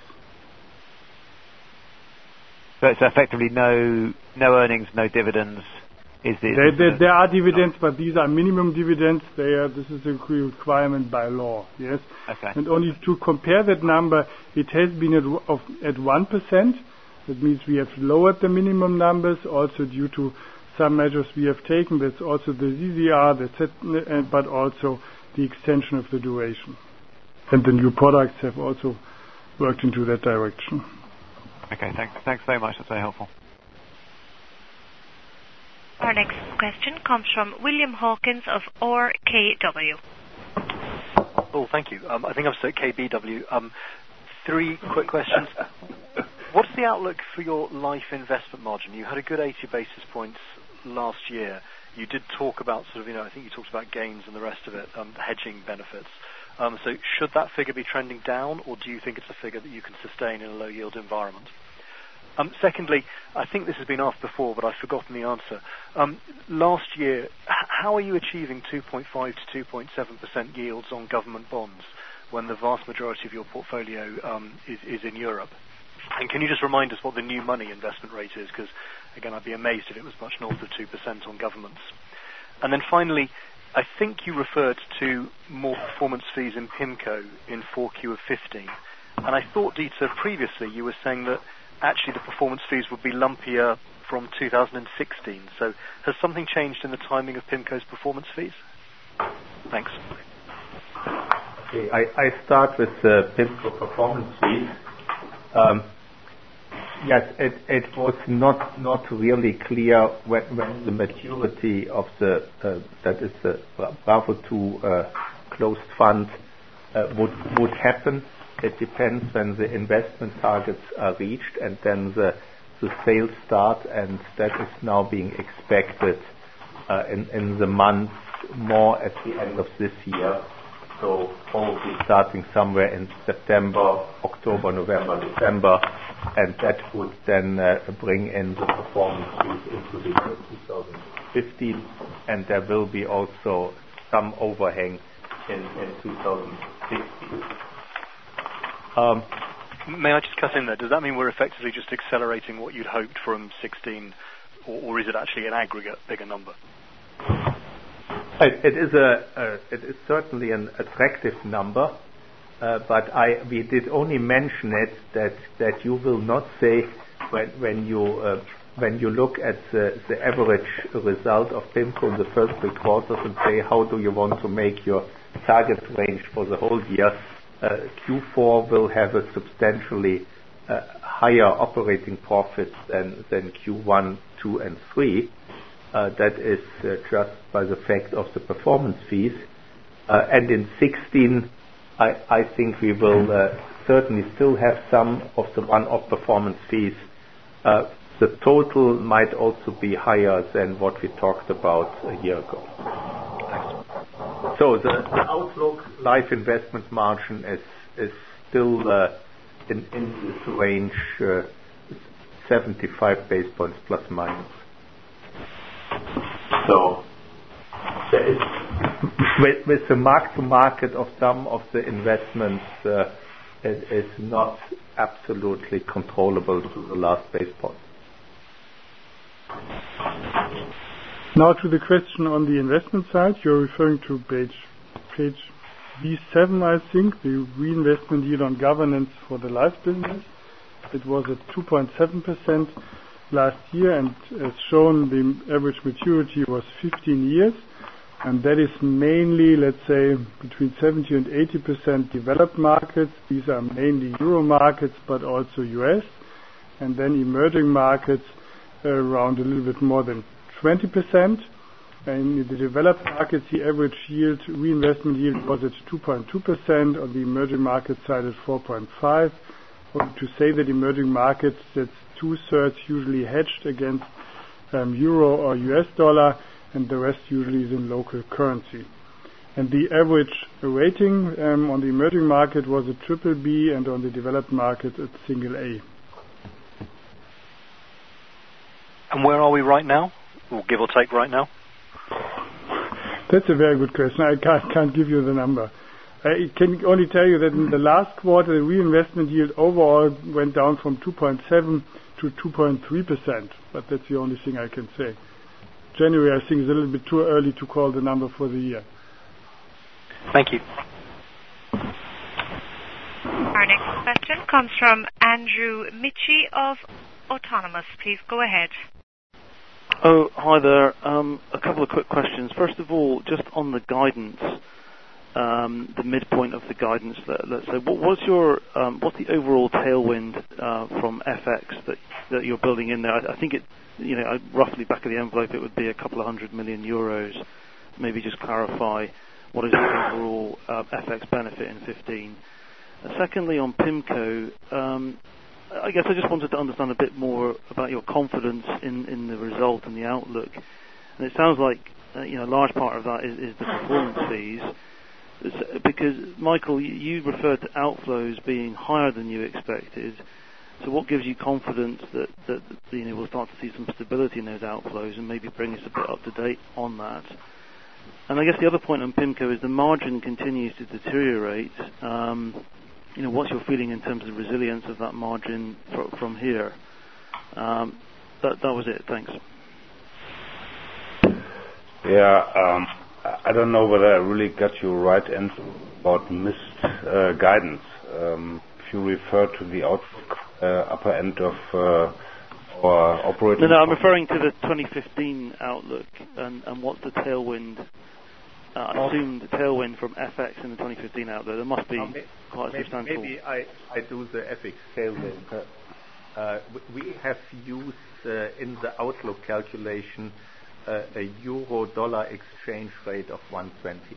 So it's effectively no no earnings, no dividends. Is the, there, there, there are dividends, but these are minimum dividends. They are, this is a requirement by law. Yes. Okay. And only to compare that number, it has been at, of, at one percent. That means we have lowered the minimum numbers, also due to some measures we have taken. That's also the Z Z R, that's it, but also the extension of the duration. And the new products have also worked into that direction. Okay, thanks. Thanks very much. That's very helpful. Our next question comes from William Hawkins of R K W. Oh, thank you. Um, I think I'm still at K B W. Um, three quick questions. What's the outlook for your life investment margin? You had a good eighty basis points last year. You did talk about sort of, you know, I think you talked about gains and the rest of it, um, hedging benefits. Um, so should that figure be trending down, or do you think it's a figure that you can sustain in a low-yield environment? Um, secondly, I think this has been asked before, but I've forgotten the answer. Um, last year, h- how are you achieving two point five to two point seven percent yields on government bonds when the vast majority of your portfolio um, is, is in Europe? And can you just remind us what the new money investment rate is? Because, again, I'd be amazed if it was much north of two percent on governments. And then finally, I think you referred to more performance fees in PIMCO in four Q of fifteen. And I thought, Dieter, previously you were saying that actually the performance fees would be lumpier from two thousand sixteen. So has something changed in the timing of PIMCO's performance fees? Thanks. Okay, I, I start with the PIMCO performance fees. Um, yes, it, it was not not really clear when, when the maturity of the uh, that is the Bravo two uh, closed fund uh, would would happen. It depends when the investment targets are reached, and then the the sales start, and that is now being expected uh, in in the months more at the end of this year. So probably starting somewhere in September, October, November, December, and that would then uh, bring in the performance fees into the year twenty fifteen, and there will be also some overhang in, in two thousand sixteen. Um, May I just cut in there? Does that mean we're effectively just accelerating what you'd hoped from sixteen, or, or is it actually an aggregate bigger number? It, it is a, a it is certainly an attractive number, uh, but I we did only mention it that, that you will not say when when you uh, when you look at the, the average result of PIMCO in the first three quarters and say how do you want to make your target range for the whole year. Uh, Q four will have a substantially uh, higher operating profit than, than Q one, two, and three. Uh, that is uh, just by the fact of the performance fees. Uh, and in sixteen, I, I think we will uh, certainly still have some of the one-off performance fees. Uh, the total might also be higher than what we talked about a year ago. So the, the outlook life investment margin is is still uh, in, in this range, uh, seventy-five base points plus minus. So there is, with, with the mark to market of some of the investments, uh, it is not absolutely controllable to the last base point. Now to the question on the investment side, you're referring to page page B seven, I think, the reinvestment yield on governance for the life business. It was at two point seven percent last year, and as shown, the average maturity was fifteen years, and that is mainly, let's say, between seventy and eighty percent developed markets. These are mainly Euro markets, but also U S, and then emerging markets uh, around a little bit more than twenty percent. And in the developed markets, the average yield, reinvestment yield was at two point two percent. On the emerging market side at four point five. To say that emerging markets, that's two-thirds usually hedged against um, euro or U S dollar, and the rest usually is in local currency. And the average rating um, on the emerging market was a triple B, and on the developed market at single A. And where are we right now? Or give or take right now? That's a very good question. I can't, can't give you the number. I can only tell you that in the last quarter, the reinvestment yield overall went down from two point seven to two point three percent, but that's the only thing I can say. January, I think, is a little bit too early to call the number for the year. Thank you. Our next question comes from Andrew Michie of Autonomous. Please go ahead. Oh, hi there. Um, a couple of quick questions. First of all, just on the guidance, um, the midpoint of the guidance, let, let's say, what, what's your, um, what's the overall tailwind uh, from F X that that you're building in there? I, I think it, you know, roughly back of the envelope, it would be a couple of hundred million euros. Maybe just clarify what is the overall uh, F X benefit in fifteen. Uh, secondly, on PIMCO. Um, I guess I just wanted to understand a bit more about your confidence in, in the result and the outlook. And it sounds like uh, you know, a large part of that is, is the performance fees. It's, because, Michael, you, you referred to outflows being higher than you expected. So what gives you confidence that, that, that you know, we'll start to see some stability in those outflows and maybe bring us a bit up to date on that? And I guess the other point on PIMCO is the margin continues to deteriorate. Um, You know, what's your feeling in terms of resilience of that margin fr- from here? Um, that that was it. Thanks. Yeah, um, I don't know whether I really got you right answer about missed uh, guidance. Um, if you refer to the outlook uh, upper end of uh, our operating... No, no, I'm referring to the twenty fifteen outlook and, and what's the tailwind. Uh, I assume the tailwind from F X in the twenty fifteen outlook. There must be may, quite maybe, substantial... Maybe I, I do the F X tailwind. Uh, we have used uh, in the outlook calculation uh, a euro-dollar exchange rate of one twenty.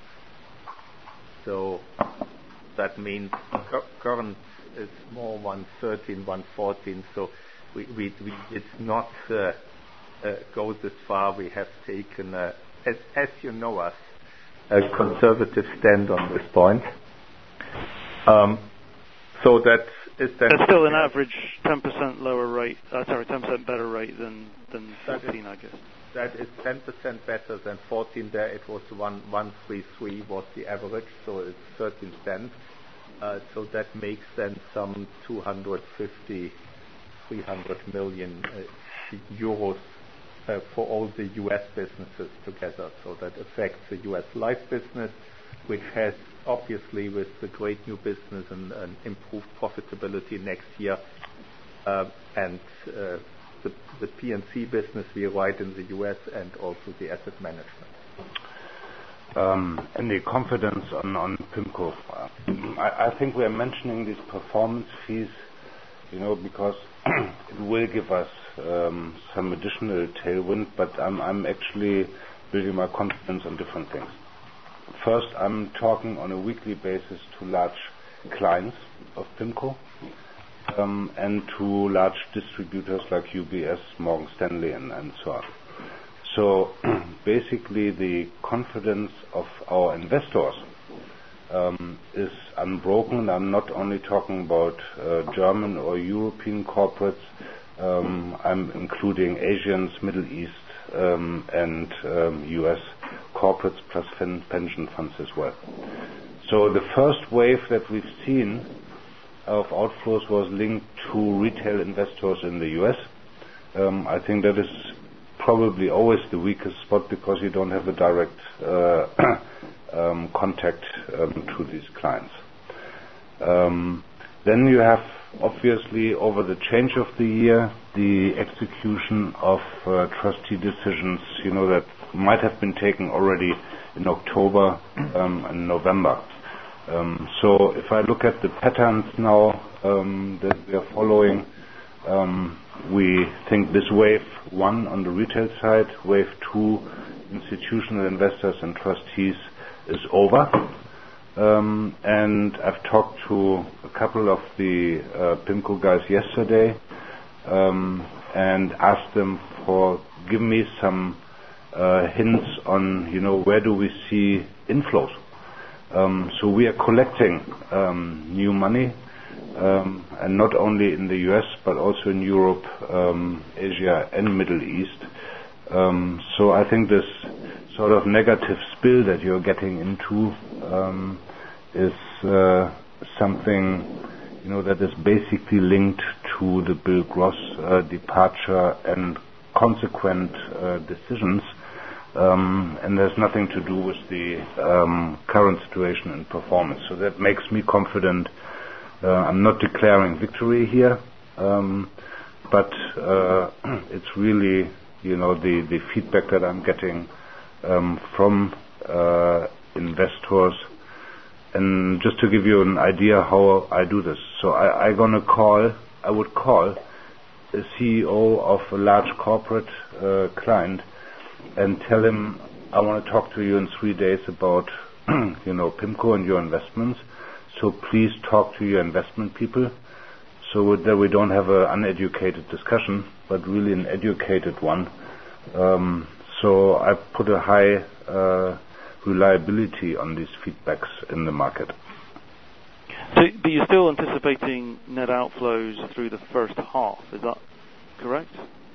So that means cur- current is more one thirteen, one fourteen. So we, we, we did not uh, uh, go this far. We have taken, uh, as, as you know us, a conservative stand on this point. Um, so that is then... That's still an average ten percent lower rate, uh, sorry, ten percent better rate than, than fourteen, I guess. That is ten percent better than fourteen. There it was one one three three was the average, so it's thirteen cents. Uh, so that makes then some two hundred fifty, three hundred million uh, euros uh, for all the U S businesses together. So that affects the U S life business, which has obviously with the great new business and, and improved profitability next year, uh, and uh, the, the P and C business we write in the U S and also the asset management. Um, and the confidence on, on PIMCO. Uh, I, I think we are mentioning these performance fees, you know, because it will give us um, some additional tailwind, but I'm, I'm actually building my confidence on different things. First, I'm talking on a weekly basis to large clients of PIMCO um, and to large distributors like U B S, Morgan Stanley, and, and so on. So basically the confidence of our investors um, is unbroken. I'm not only talking about uh, German or European corporates, um, I'm including Asians, Middle East, um, and um, U S corporates plus fin- pension funds as well. So the first wave that we've seen of outflows was linked to retail investors in the U S. Um, I think that is probably always the weakest spot because you don't have a direct uh, um, contact um, to these clients. Um, then you have obviously over the change of the year the execution of uh, trustee decisions, you know, that might have been taken already in October um, and November. Um, so if I look at the patterns now um, that we are following, um, we think this wave one on the retail side, wave two, institutional investors and trustees, is over. Um, and I've talked to a couple of the uh, PIMCO guys yesterday um, and asked them for give me some uh, hints on, you know, where do we see inflows. Um, so we are collecting um, new money. Um, and not only in the U S but also in Europe, um, Asia and Middle East. Um, so I think this sort of negative spill that you're getting into um, is uh, something, you know, that is basically linked to the Bill Gross uh, departure and consequent uh, decisions, um, and there's nothing to do with the um, current situation and performance. So that makes me confident. Uh, I'm not declaring victory here, um, but uh, it's really, you know, the, the feedback that I'm getting um, from uh, investors. And just to give you an idea how I do this, so I, I gonna call, I would call a C E O of a large corporate uh, client and tell him I want to talk to you in three days about, you know, PIMCO and your investments. So please talk to your investment people so that we don't have an uneducated discussion, but really an educated one. Um, so I put a high uh, reliability on these feedbacks in the market. So, but you're still anticipating net outflows through the first half, is that correct?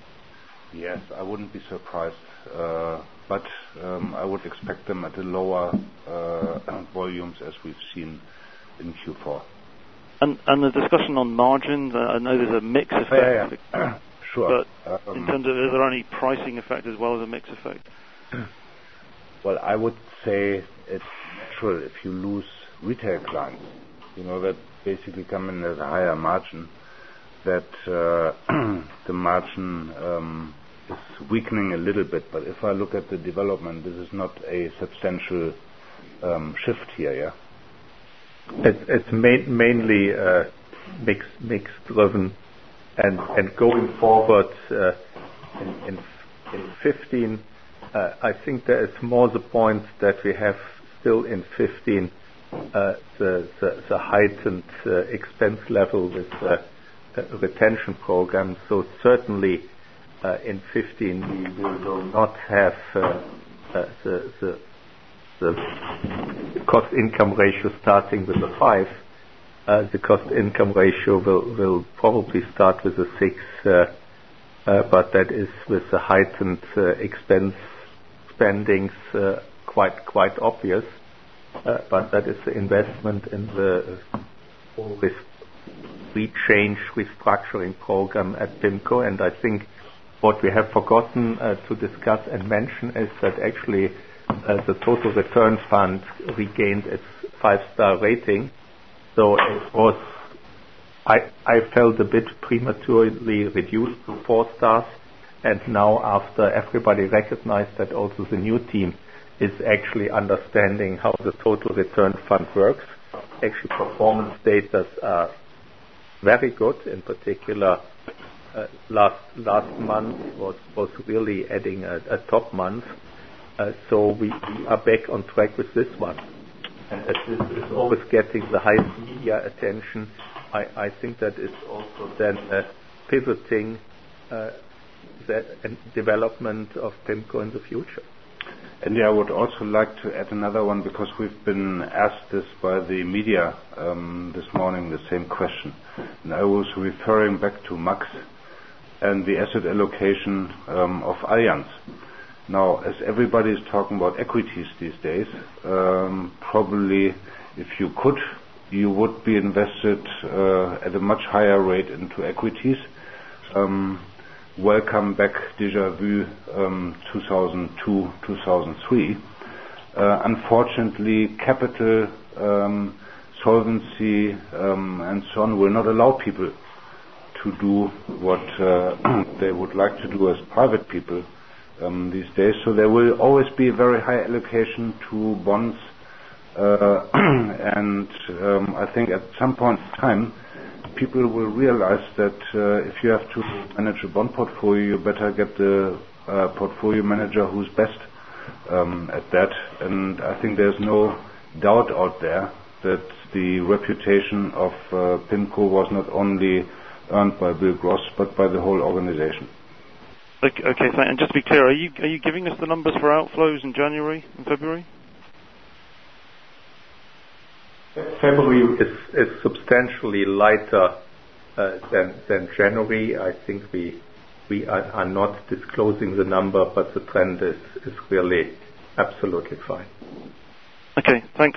Yes, I wouldn't be surprised, uh, but um, I would expect them at a lower uh, volumes as we've seen in Q four. And, and the discussion on margins, uh, I know there's a mix effect. Yeah, yeah, yeah. Sure. But um, in terms of, is there any pricing effect as well as a mix effect? Well, I would say it's natural if you lose retail clients, you know, that basically come in at a higher margin, that uh, the margin um, is weakening a little bit. But if I look at the development, this is not a substantial um, shift here, yeah? It's, it's ma- mainly uh, mix, mix driven, and, and going forward uh, in, in, in fifteen, uh, I think there is more the point that we have still in fifteen uh, the, the, the heightened uh, expense level with uh, a retention program. So certainly uh, in fifteen we will, will not have uh, uh, the, the the cost-income ratio starting with a five. Uh, the cost-income ratio will, will probably start with a six, uh, uh, but that is with the heightened uh, expense spendings uh, quite quite obvious. Uh, but that is the investment in the whole uh, rechange restructuring program at PIMCO, and I think what we have forgotten uh, to discuss and mention is that actually Uh, the total return fund regained its five-star rating. So it was, I, I felt a bit prematurely reduced to four stars, and now after everybody recognized that also the new team is actually understanding how the total return fund works. Actually, performance data are very good. In particular, uh, last last month was, was really adding a, a top month. Uh, so we, we are back on track with this one. And as this is always getting the highest media attention, I, I think that is also then uh, pivoting uh, the development of PIMCO in the future. And yeah, I would also like to add another one, because we've been asked this by the media um, this morning, the same question. And I was referring back to Max and the asset allocation um, of Allianz. Now, as everybody is talking about equities these days, um, probably if you could, you would be invested uh, at a much higher rate into equities. Um, welcome back, déjà vu, um, two thousand two, two thousand three. Uh, unfortunately, capital, um, solvency, um, and so on will not allow people to do what uh, they would like to do as private people Um, these days. So there will always be a very high allocation to bonds, uh, and um, I think at some point in time people will realize that uh, if you have to manage a bond portfolio, you better get the uh, portfolio manager who's best um, at that. And I think there's no doubt out there that the reputation of uh, PIMCO was not only earned by Bill Gross but by the whole organization. Okay, okay, and just to be clear, are you are you giving us the numbers for outflows in January and February? February is, is substantially lighter uh, than than January. I think we we are, are not disclosing the number, but the trend is, is really absolutely fine. Okay, thanks.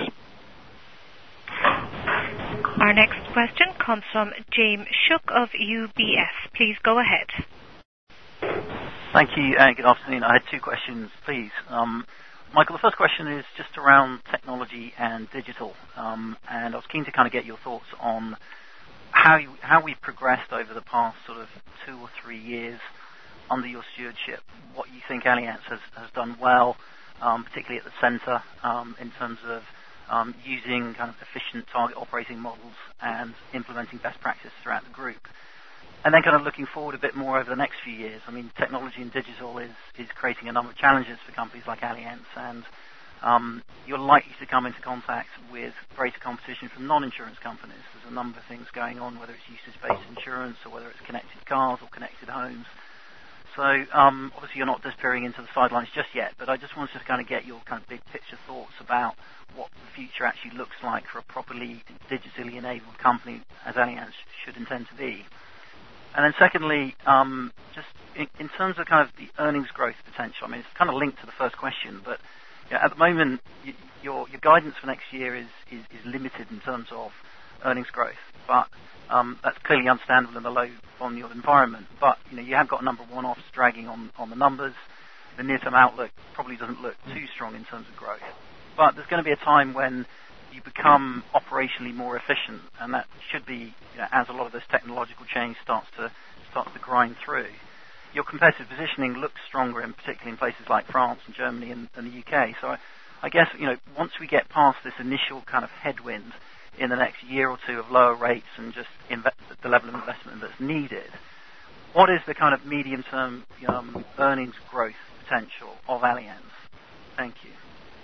Our next question comes from James Shook of U B S. Please go ahead. Thank you, and good afternoon. I had two questions, please. Um, Michael, the first question is just around technology and digital, um, and I was keen to kind of get your thoughts on how you, how we've progressed over the past sort of two or three years under your stewardship, what you think Allianz has, has done well, um, particularly at the centre, um, in terms of um, using kind of efficient target operating models and implementing best practice throughout the group. And then kind of looking forward a bit more over the next few years. I mean, technology and digital is, is creating a number of challenges for companies like Allianz, and um, you're likely to come into contact with greater competition from non-insurance companies. There's a number of things going on, whether it's usage-based insurance or whether it's connected cars or connected homes. So um, obviously you're not disappearing into the sidelines just yet, but I just wanted to kind of get your kind of big picture thoughts about what the future actually looks like for a properly digitally enabled company, as Allianz should intend to be. And then secondly, um, just in, in terms of kind of the earnings growth potential, I mean, it's kind of linked to the first question, but you know, at the moment, you, your your guidance for next year is, is, is limited in terms of earnings growth, but um, that's clearly understandable in the low volume environment. But you know, you have got a number of one-offs dragging on, on the numbers. the near-term outlook probably doesn't look too strong in terms of growth. But there's going to be a time when you become operationally more efficient, and that should be, you know, as a lot of this technological change starts to starts to grind through. Your competitive positioning looks stronger, in particularly in places like France and Germany and, and the U K. So I, I guess, you know, once we get past this initial kind of headwind in the next year or two of lower rates and just inve- the level of investment that's needed, what is the kind of medium-term um, earnings growth potential of Allianz? Thank you.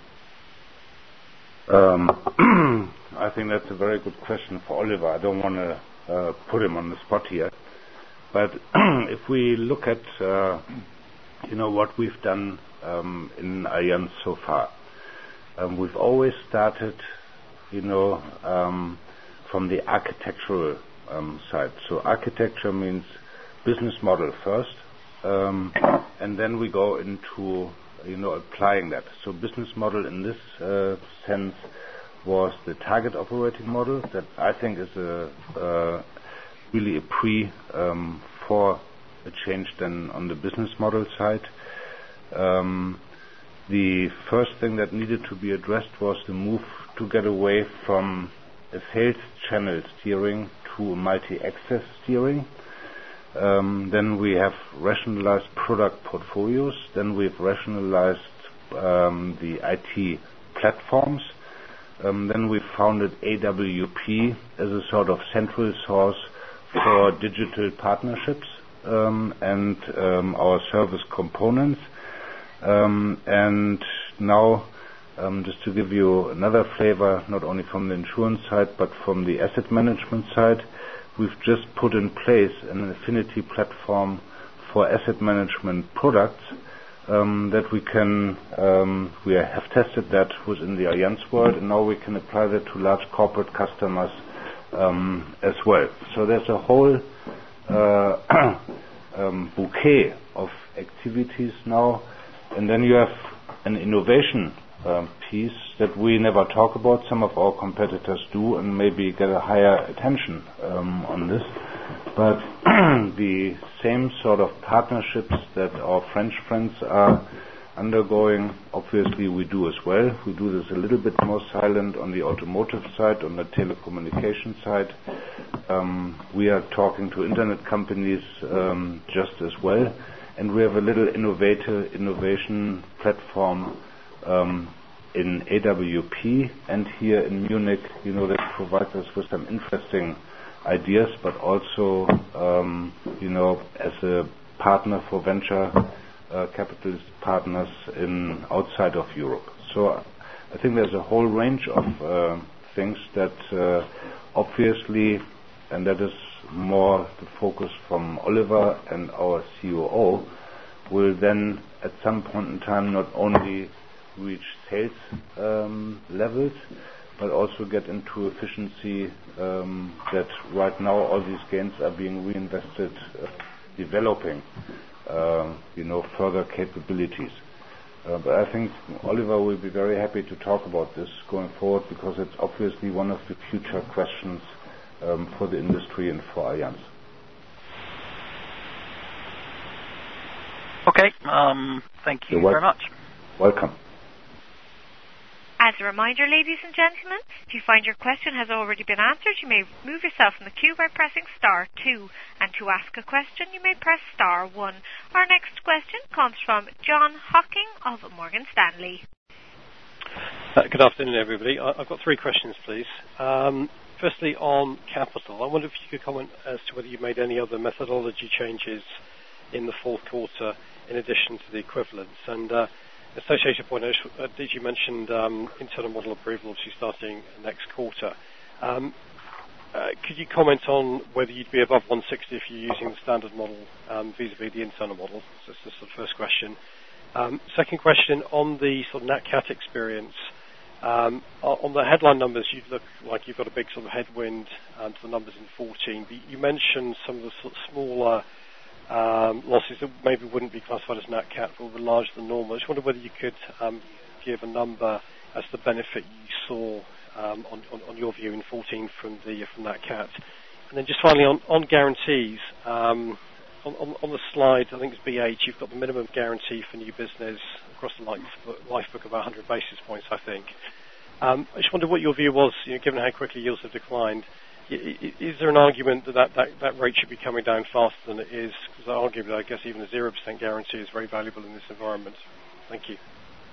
Um, I think that's a very good question for Oliver. I don't want to uh, put him on the spot here. But if we look at, uh, you know, what we've done um, in Allianz so far, um, we've always started, you know, um, from the architectural um, side. So architecture means business model first, um, and then we go into, you know, applying that. So business model in this uh, sense was the target operating model that I think is a uh, really a pre um, for a change then on the business model side. Um, the first thing that needed to be addressed was the move to get away from a sales channel steering to multi-access steering. Um, then we have rationalized product portfolios. Then we've rationalized um, the I T platforms. Um, then we founded A W P as a sort of central source for digital partnerships um, and um, our service components. Um, and now, um, just to give you another flavor, not only from the insurance side but from the asset management side, we've just put in place an affinity platform for asset management products um, that we can, um, we have tested that within the Allianz world, and now we can apply that to large corporate customers um, as well. So there's a whole uh, um, bouquet of activities now, and then you have an innovation um, piece that we never talk about. Some of our competitors do, and maybe get a higher attention um, on this. But the same sort of partnerships that our French friends are undergoing, obviously we do as well. We do this a little bit more silent on the automotive side, on the telecommunication side. Um, we are talking to internet companies um, just as well. And we have a little innovative innovation platform um, in A W P and here in Munich, you know, that provides us with some interesting ideas, but also, um, you know, as a partner for venture uh, capitalist partners in outside of Europe. So I think there's a whole range of uh, things that uh, obviously, and that is more the focus from Oliver and our C O O, will then at some point in time not only reach sales um, levels, but also get into efficiency um, that right now all these gains are being reinvested, uh, developing, uh, you know, further capabilities. Uh, but I think Oliver will be very happy to talk about this going forward, because it's obviously one of the future questions um, for the industry and for Allianz. Okay, um, thank you You're very much. Welcome. As a reminder, ladies and gentlemen, if you find your question has already been answered, you may remove yourself from the queue by pressing star two. And to ask a question, you may press star one. Our next question comes from John Hocking of Morgan Stanley. Uh, good afternoon, everybody. I, I've got three questions, please. Um, firstly, on capital, I wonder if you could comment as to whether you've made any other methodology changes in the fourth quarter in addition to the equivalence. And uh, associated point, uh, did you mentioned um, internal model approval obviously starting next quarter. Um, uh, could you comment on whether you'd be above one sixty if you're using the standard model um, vis-a-vis the internal model? So that's the first question. Um, second question, on the sort of Nat Cat experience, um, on the headline numbers, you look like you've got a big sort of headwind um, to the numbers in fourteen. But you mentioned some of the sort of smaller Um, losses that maybe wouldn't be classified as Nat Cat, but were larger than normal. I just wonder whether you could um, give a number as the benefit you saw um, on, on, on your view in fourteen from the from Nat Cat. And then just finally on, on guarantees, um, on, on, on the slide, I think it's B H, you've got the minimum guarantee for new business across the life, life book of one hundred basis points, I think. Um, I just wondered what your view was, you know, given how quickly yields have declined. Is there an argument that that, that that rate should be coming down faster than it is? Because arguably, I guess even a zero percent guarantee is very valuable in this environment. Thank you.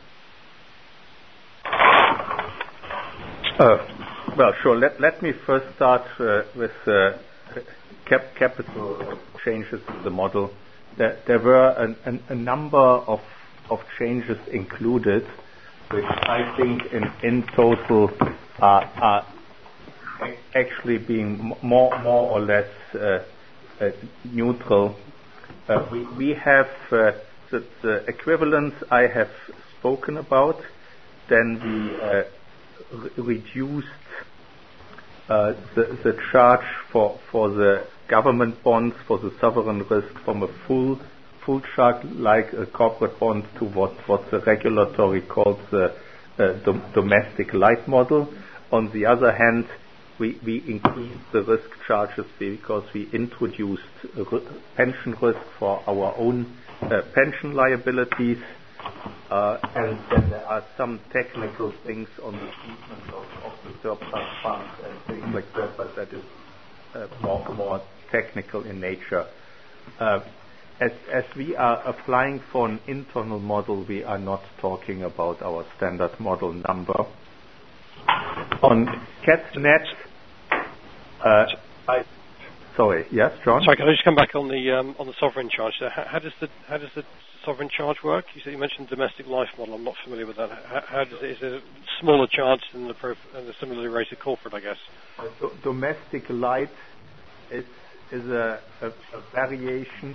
Uh, well, sure. Let, let me first start uh, with uh, cap- capital changes in the model. There, there were an, an, a number of, of changes included, which I think in, in total are, are actually being more more or less uh, uh, neutral. Uh, we, we have uh, the, the equivalence I have spoken about. Then we uh, re- reduced uh, the, the charge for for the government bonds for the sovereign risk from a full full charge like a corporate bond to what what the regulatory calls the uh, dom- domestic light model. On the other hand, We, we increased the risk charges because we introduced r- pension risk for our own uh, pension liabilities, uh, and then there are some technical things on the treatment of, of the surplus funds and things like that, but that is uh, more, more technical in nature. Uh, as, as we are applying for an internal model, we are not talking about our standard model number. On Cat's Net, Uh, I, sorry, yes, John? Sorry, can I just come back on the um, on the sovereign charge? So how, how does the how does the sovereign charge work? You said you mentioned domestic life model. I'm not familiar with that. How, how does it, is it a smaller charge than the, prof, uh, the similarly rated corporate, I guess? Uh, do, domestic light is is a, a, a variation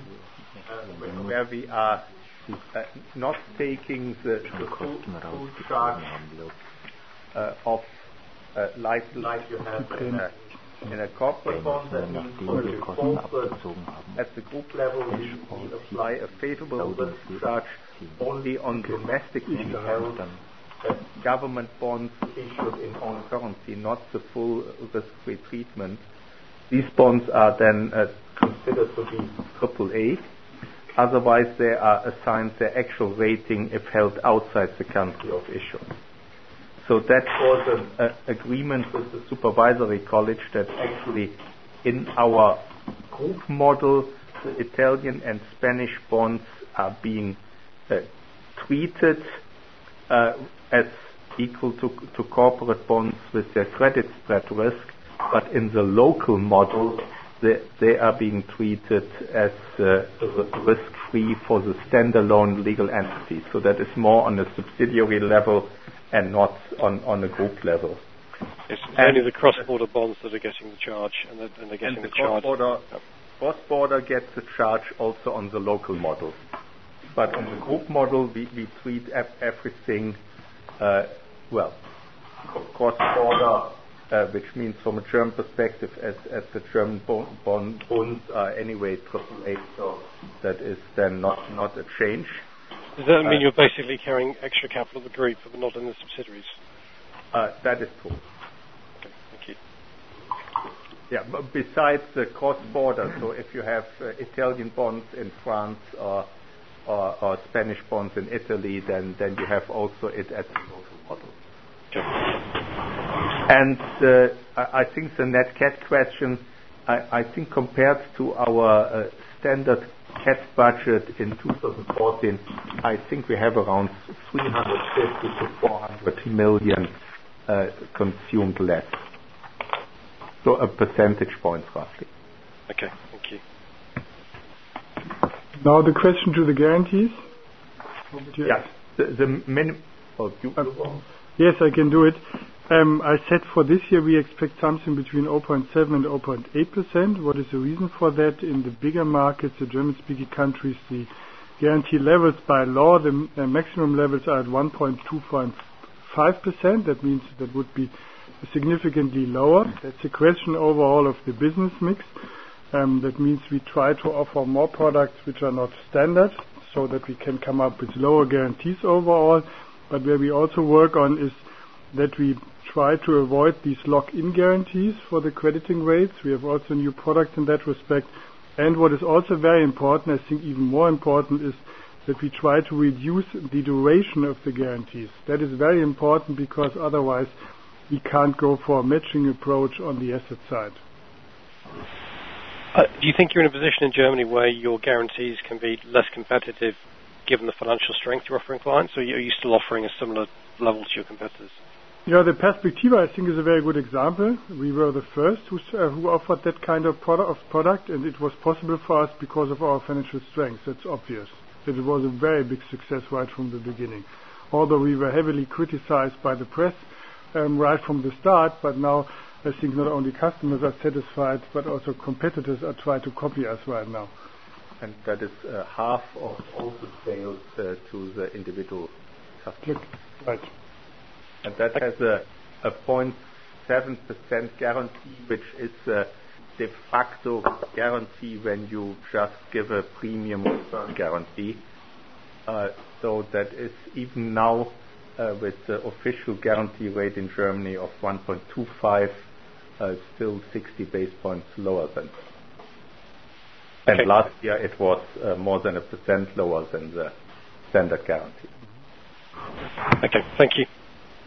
uh, where we are uh, not taking the, the full, full charge uh, of uh, life like you have in a In a corporate bond, that means for the corporate at the group level, we, we apply a favorable risk charge only on domestically held uh, government bonds issued in own currency, not the full risk-free treatment. These bonds are then uh, considered to be triple A. Otherwise, they are assigned their actual rating if held outside the country of issuance. So that was an uh, agreement with the supervisory college that actually in our group model, the Italian and Spanish bonds are being uh, treated uh, as equal to, to corporate bonds with their credit spread risk, but in the local model, they, they are being treated as uh, risk-free for the standalone legal entity. So that is more on a subsidiary level and not on, on a group level. It's only the cross-border bonds that are getting the charge, and they're, and they're getting and the, the charge. Cross-border, cross-border gets the charge also on the local model. But on the group model, we, we treat everything, uh, well, cross-border, uh, which means from a German perspective, as, as the German bond, bond, bonds are anyway triple A, so that is then not, not a change. Does that mean uh, you're basically carrying extra capital of the group, but not in the subsidiaries? Uh, that is true. Okay, thank you. Yeah, but besides the cross-border, so if you have uh, Italian bonds in France or, or, or Spanish bonds in Italy, then, then you have also it at the local model. Okay. And uh, I, I think the net cat question, I, I think compared to our uh, standard cat budget in two thousand fourteen, I think we have around three hundred fifty to four hundred million uh, consumed less. So a percentage point roughly. Okay, thank you. Now the question to the guarantees. Yes, the, the min- oh, you, uh, yes, I can do it. Um, I said for this year we expect something between zero point seven and zero point eight percent. What is the reason for that? In the bigger markets, the German-speaking countries, the guarantee levels by law, the uh, maximum levels are at one point two five percent. That means that would be significantly lower. That's a question overall of the business mix. Um, that means we try to offer more products which are not standard, so that we can come up with lower guarantees overall. But where we also work on is that we try to avoid these lock-in guarantees for the crediting rates. We have also new products in that respect, And what is also very important, I think even more important, is that we try to reduce the duration of the guarantees. That is very important because otherwise we can't go for a matching approach on the asset side. Uh, do you think you're in a position in Germany where your guarantees can be less competitive given the financial strength you're offering clients, or are you still offering a similar level to your competitors? Yeah, the Perspectiva, I think, is a very good example. We were the first who, uh, who offered that kind of, produ- of product, and it was possible for us because of our financial strength. That's obvious. That it was a very big success right from the beginning. Although we were heavily criticized by the press um, right from the start, but now I think not only customers are satisfied, but also competitors are trying to copy us right now. And that is uh, half of all the sales uh, to the individual customer. Right. And that has a, a zero point seven percent guarantee, which is a de facto guarantee when you just give a premium return guarantee. Uh, so that is even now uh, with the official guarantee rate in Germany of one point two five, uh, still sixty basis points lower than. And okay. Last year it was uh, more than a percent lower than the standard guarantee. Okay, thank you.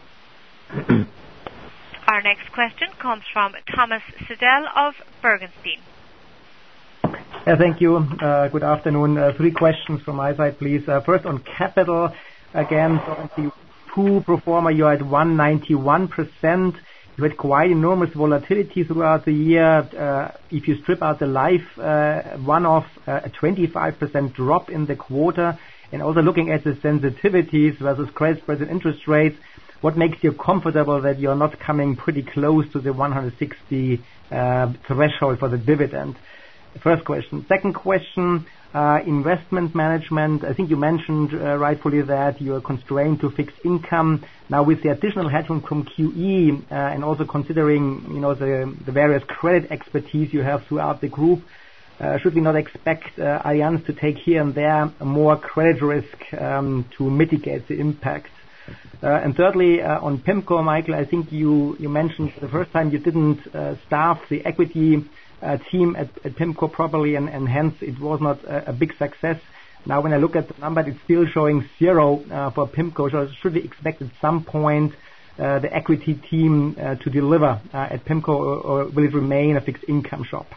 Our next question comes from Thomas Sedell of Bergenstein. Yeah, thank you. Uh, good afternoon. Uh, three questions from my side, please. Uh, first, on capital, again, Solvency two pro forma, you're at one hundred ninety-one percent. You had quite enormous volatility throughout the year. Uh, if you strip out the life uh, one-off, uh, a twenty-five percent drop in the quarter, and also looking at the sensitivities versus credit spreads and interest rates, what makes you comfortable that you're not coming pretty close to the one hundred sixty uh, threshold for the dividend? First question. Second question, uh, investment management. I think you mentioned uh, rightfully that you are constrained to fixed income. Now with the additional headroom from Q E uh, and also considering, you know, the, the various credit expertise you have throughout the group, uh, should we not expect uh, Allianz to take here and there more credit risk um, to mitigate the impact? Uh, and thirdly, uh, on PIMCO, Michael, I think you, you mentioned the first time you didn't uh, staff the equity uh, team at, at PIMCO properly, and, and hence it was not a, a big success. Now when I look at the number, it's still showing zero uh, for PIMCO. So should we expect at some point uh, the equity team uh, to deliver uh, at PIMCO, or, or will it remain a fixed income shop?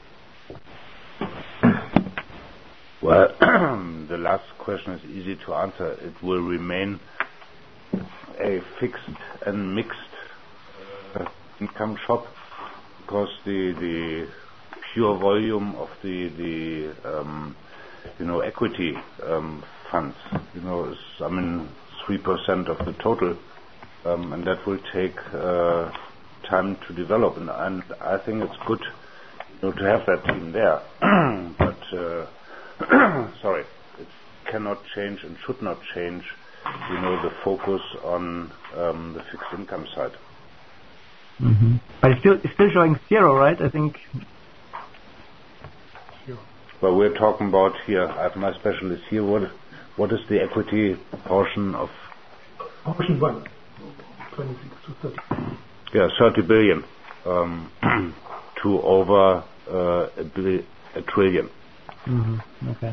Well, the last question is easy to answer. It will remain a fixed and mixed uh, income shop, because the the pure volume of the the um, you know equity um, funds you know is, I mean, three percent of the total, um, and that will take uh, time to develop, and, and I think it's good, you know, to have that team there. But uh, sorry, it cannot change and should not change, you know, the focus on um, the fixed income side. Mm-hmm. But it's still, it's still showing zero, right? I think. Well, we're talking about here, I have my specialist here, what, what is the equity portion of? Portion one, twenty-six to thirty. Yeah, thirty billion um, to over uh, a, bi- a trillion. Mm-hmm. Okay.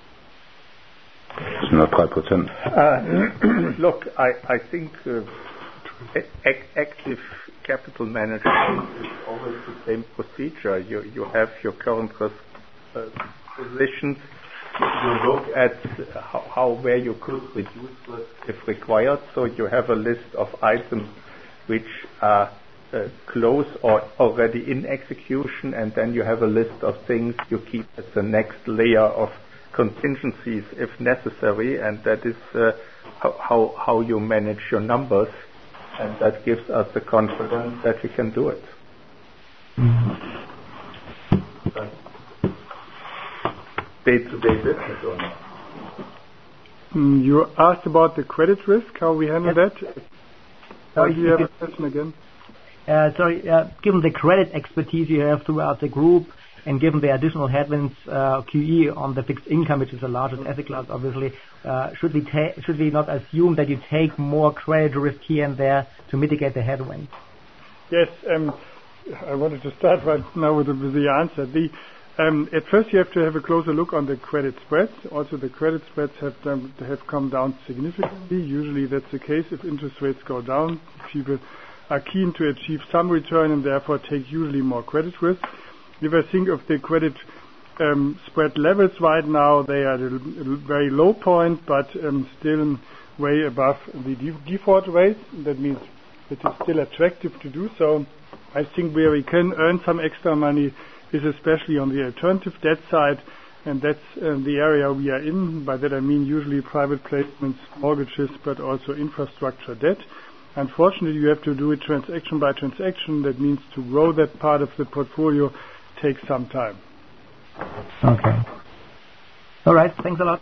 It's not five percent. Uh, look, I, I think uh, ac- active capital management is always the same procedure. You you have your current risk uh, positions. You look at how, how where you could reduce risk if required. So you have a list of items which are uh, close or already in execution, and then you have a list of things you keep as the next layer of contingencies if necessary, and that is uh, how how you manage your numbers, and that gives us the confidence that we can do it. Mm-hmm. Day-to-day business or not? Mm, you asked about the credit risk, how we handle yes. that. Sorry, do you have a question again? Uh, sorry, uh, given the credit expertise you have throughout the group, and given the additional headwinds, uh, Q E on the fixed income, which is the largest asset class, obviously, uh, should we ta- should we not assume that you take more credit risk here and there to mitigate the headwinds? Yes, um, I wanted to start right now with the, with the answer. The Um, at first, you have to have a closer look on the credit spreads. Also, the credit spreads have done, have come down significantly. Usually, that's the case if interest rates go down. People are keen to achieve some return and therefore take usually more credit risk. If I think of the credit um, spread levels right now, they are at a very low point, but um, still way above the de- default rate. That means it is still attractive to do so. I think where we can earn some extra money is especially on the alternative debt side, and that's uh, the area we are in. By that I mean usually private placements, mortgages, but also infrastructure debt. Unfortunately, you have to do it transaction by transaction. That means to grow that part of the portfolio takes some time. Okay. All right. Thanks a lot.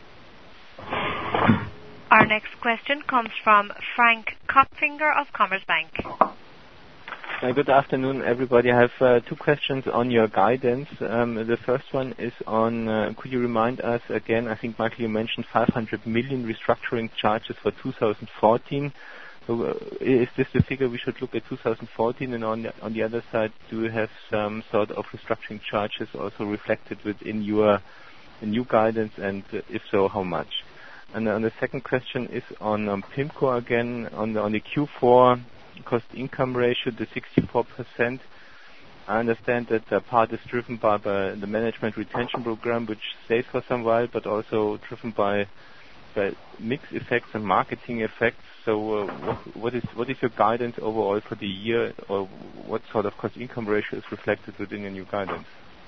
Our next question comes from Frank Kopfinger of Commerzbank. Uh, good afternoon, everybody. I have uh, two questions on your guidance. Um, the first one is on, uh, could you remind us again, I think, Michael, you mentioned five hundred million restructuring charges for two thousand fourteen. So, uh, is this the figure we should look at two thousand fourteen? And on the, on the other side, do you have some sort of restructuring charges also reflected within your new guidance? And uh, if so, how much? And uh, the second question is on um, PIMCO again, on the, on the Q four cost-income ratio, the sixty-four percent. I understand that uh, part is driven by, by the management retention program, which stays for some while, but also driven by, by mix effects and marketing effects. So uh, what, what is what is your guidance overall for the year, or what sort of cost-income ratio is reflected within your new guidance?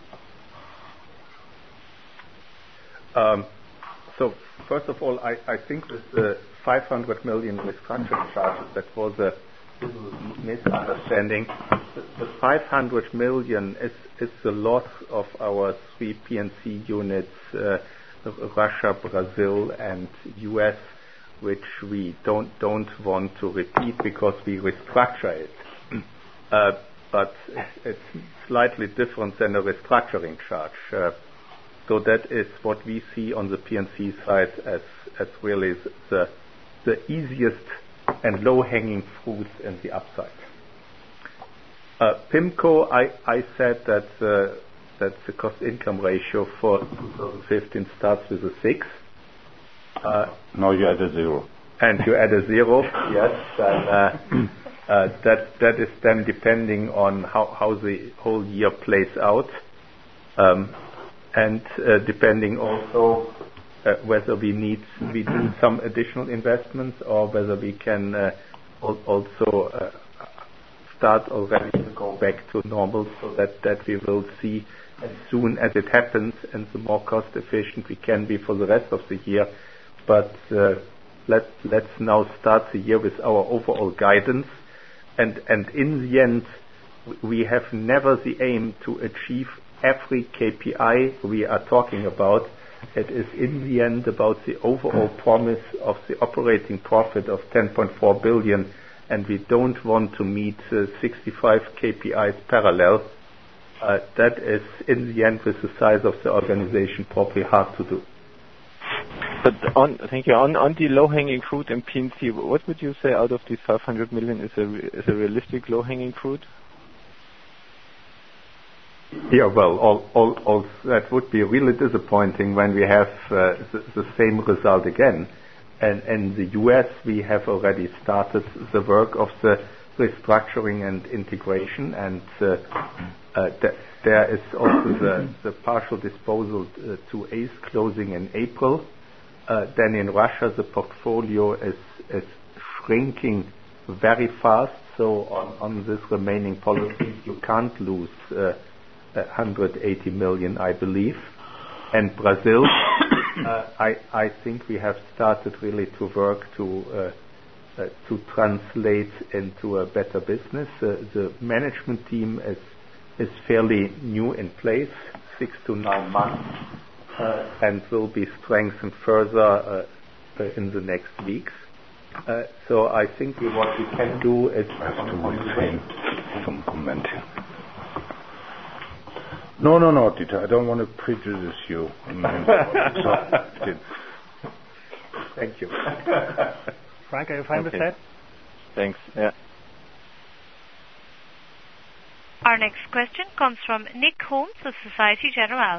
Um, so first of all, I, I think that the five hundred million restructuring charges, that was a misunderstanding. The five hundred million is, is the loss of our three P and C units, uh, Russia, Brazil, and U S, which we don't don't want to repeat because we restructure it. Uh, but it's, it's slightly different than a restructuring charge. Uh, so that is what we see on the P and C side as as really the the easiest and low-hanging fruits in the upside. Uh, PIMCO, I, I said that uh, that the cost-income ratio for twenty fifteen starts with a six. Uh, no, you add a zero. And you add a zero, yes. And, uh, uh, that that is then depending on how, how the whole year plays out, um, and uh, depending also Uh, whether we need we do some additional investments or whether we can uh, al- also uh, start already to go back to normal, so that, that we will see as soon as it happens, and the more cost efficient we can be for the rest of the year. But uh, let let's now start the year with our overall guidance, and and in the end we have never the aim to achieve every K P I we are talking about. It is in the end about the overall promise of the operating profit of ten point four billion, and we don't want to meet uh, sixty-five K P Is parallel. Uh, that is in the end, with the size of the organization, probably hard to do. But on, thank you. On, on the low-hanging fruit in P and C, what would you say out of these five hundred million is a, is a realistic low-hanging fruit? Yeah, well, all, all, all, that would be really disappointing when we have uh, the, the same result again. And in the U S, we have already started the work of the restructuring and integration, and uh, uh, th- there is also the, the partial disposal uh, to A C E closing in April. Uh, then in Russia, the portfolio is, is shrinking very fast. So on, on this remaining policy, you can't lose Uh, one hundred eighty million, I believe. And Brazil, uh, I, I think we have started really to work to uh, uh, to translate into a better business. Uh, the management team is is fairly new in place, six to nine months, uh, and will be strengthened further uh, uh, in the next weeks. Uh, so I think we, what we can do is some comment. No, no, no, Dieter, I don't want to prejudice you. so, Thank you. Frank, are you fine okay. with that? Thanks. Yeah. Our next question comes from Nick Holmes of Societe Generale.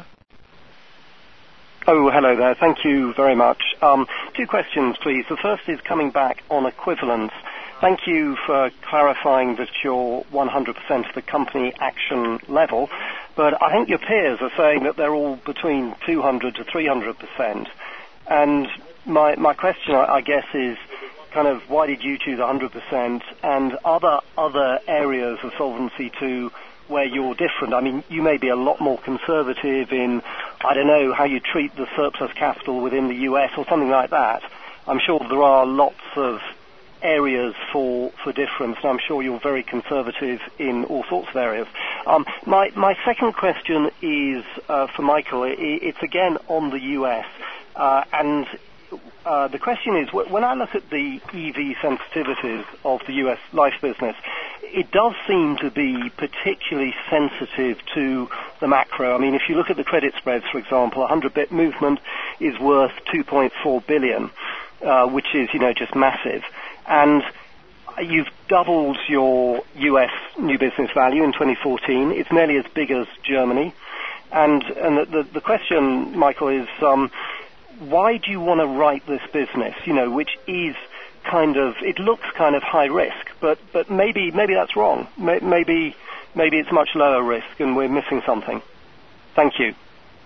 Oh, hello there. Thank you very much. Um, two questions, please. The first is coming back on equivalence. Thank you for clarifying that you're one hundred percent of the company action level, but I think your peers are saying that they're all between two hundred to three hundred percent. And my, my question, I, I guess, is kind of why did you choose one hundred percent, and are there other areas of Solvency two where you're different? I mean, you may be a lot more conservative in, I don't know, how you treat the surplus capital within the U S or something like that. I'm sure there are lots of areas for for difference, and I'm sure you're very conservative in all sorts of areas. Um, my, my second question is uh, for Michael. It, it's again on the U S, uh, and Uh, the question is, when I look at the E V sensitivities of the U S life business, it does seem to be particularly sensitive to the macro. I mean, if you look at the credit spreads, for example, a hundred bip movement is worth two point four billion, uh, which is, you know, just massive. And you've doubled your U S new business value in twenty fourteen. It's nearly as big as Germany. And, and the, the, the question, Michael, is... Um, why do you want to write this business, you know, which is kind of, it looks kind of high risk, but, but maybe, maybe that's wrong. Maybe, maybe it's much lower risk and we're missing something. Thank you.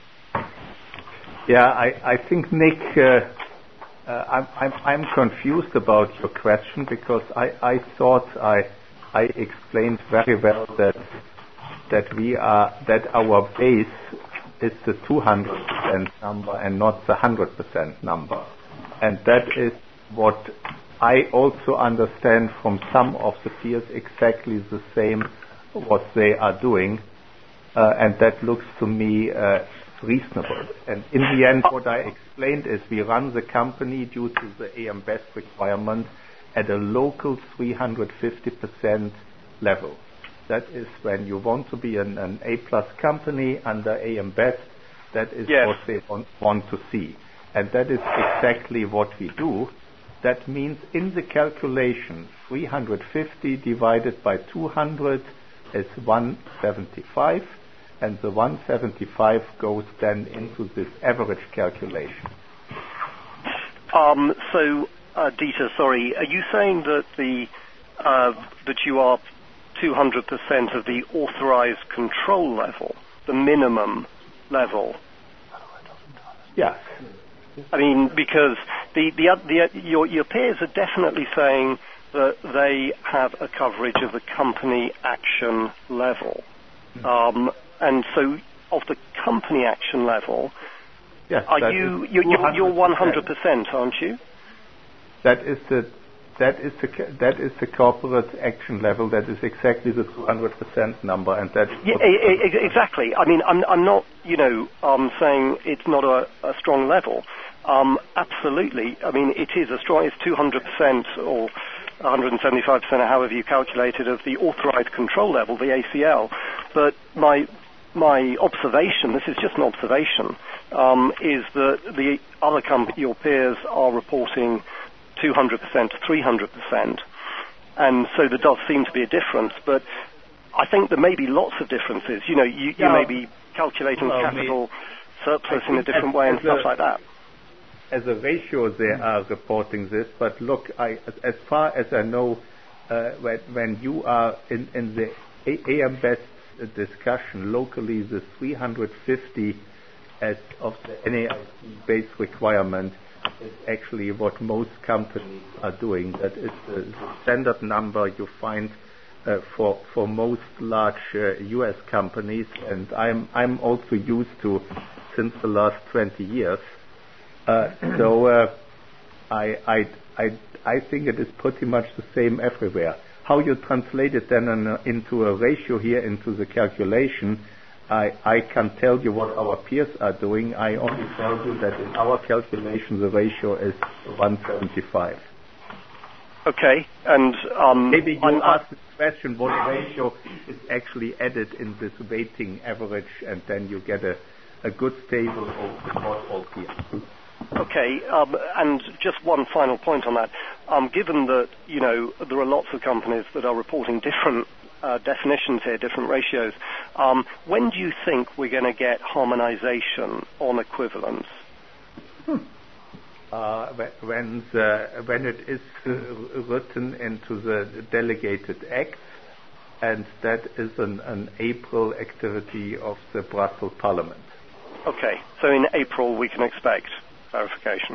Yeah, I, I think, Nick, uh, uh, I'm, I'm, I'm confused about your question because I, I thought I, I explained very well that, that we are, that our base is the two hundred percent number and not the one hundred percent number. And that is what I also understand from some of the peers, exactly the same what they are doing. Uh, and that looks to me uh, reasonable. And in the end, what I explained is we run the company due to the A M Best requirement at a local three hundred fifty percent level. That is when you want to be an, an A-plus company under A M Best, that is yes. what they want, want to see. And that is exactly what we do. That means in the calculation, three hundred fifty divided by two hundred is one seventy-five, and the one seventy-five goes then into this average calculation. Um, so, uh, Dieter, sorry, are you saying that the uh, that you are two hundred percent of the authorized control level, the minimum level? Yes. I mean, because the, the, the, your, your peers are definitely saying that they have a coverage of the company action level. Mm. Um, and so of the company action level, yes, are you, you're, you're, you're one hundred percent, aren't you? That is the That is the that is the corporate action level. That is exactly the two hundred percent number, and that. Yeah, exactly. I mean, I'm I'm not you know um, saying it's not a, a strong level. Um, absolutely. I mean, it is a strong. It's two hundred percent or one hundred seventy-five percent, however you calculate it, of the authorized control level, the A C L. But my my observation, this is just an observation, um, is that the other comp- your peers are reporting two hundred percent to three hundred percent. And so there does seem to be a difference, but I think there may be lots of differences. You know, you, yeah. you may be calculating well, capital me, surplus in a different way and stuff a, like that. As a ratio, they are reporting this, but look, I, as far as I know, uh, when, when you are in, in the A M Best discussion locally, the three hundred fifty as of the N A I C base requirement is actually what most companies are doing. That is the, the standard number you find uh, for for most large uh, U S companies, and I'm I'm also used to since the last twenty years. Uh, so uh, I I I I think it is pretty much the same everywhere. How you translate it then in a, into a ratio here into the calculation, I, I can tell you what our peers are doing. I only tell you that in our calculation the ratio is one seventy-five. Okay, and um, maybe you ask the question what ratio is actually added in this weighting average, and then you get a, a good table of all peers. Okay, um, and just one final point on that. Um, given that, you know, there are lots of companies that are reporting different uh, definitions here, different ratios. Um, when do you think we're going to get harmonization on equivalence? Hmm. Uh, when, the, when it is uh, written into the delegated act, and that is an, an April activity of the Brussels Parliament. Okay, so in April we can expect clarification.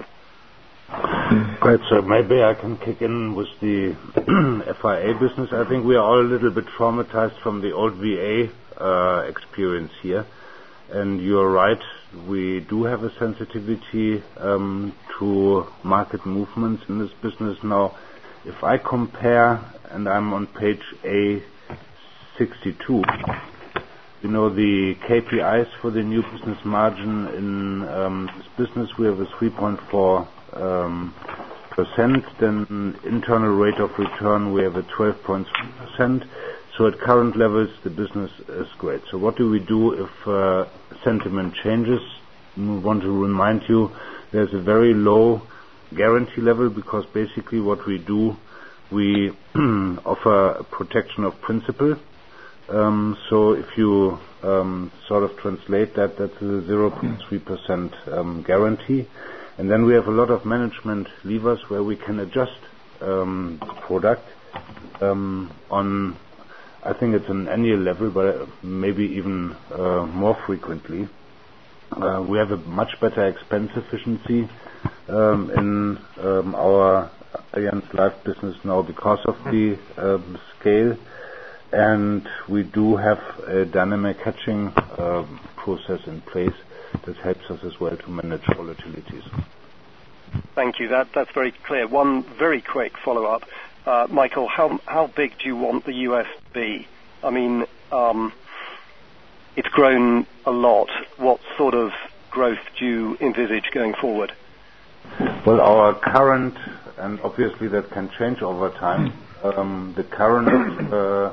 Great, so maybe I can kick in with the F I A business. I think we are all a little bit traumatized from the old V A uh, experience here. And you're right, we do have a sensitivity um, to market movements in this business. Now, if I compare, and I'm on page A sixty-two, you know, the K P Is for the new business margin in um, this business, we have a three point four um, percent, then internal rate of return, we have a twelve point three percent. So at current levels, the business is great. So what do we do if uh, sentiment changes? We want to remind you there's a very low guarantee level, because basically what we do, we offer a protection of principal. Um, so if you um, sort of translate that, that's a zero point three percent um, guarantee. And then we have a lot of management levers where we can adjust um, the product um, on, I think it's an annual level, but maybe even uh, more frequently. Uh, we have a much better expense efficiency um, in um, our Allianz Life business now because of the um, scale, and we do have a dynamic hedging um, process in place that helps us as well to manage volatilities. Thank you. That, that's very clear. One very quick follow-up. Uh, Michael, how, how big do you want the U S to be? I mean, um, it's grown a lot. What sort of growth do you envisage going forward? Well, our current, and obviously that can change over time, um, the current uh,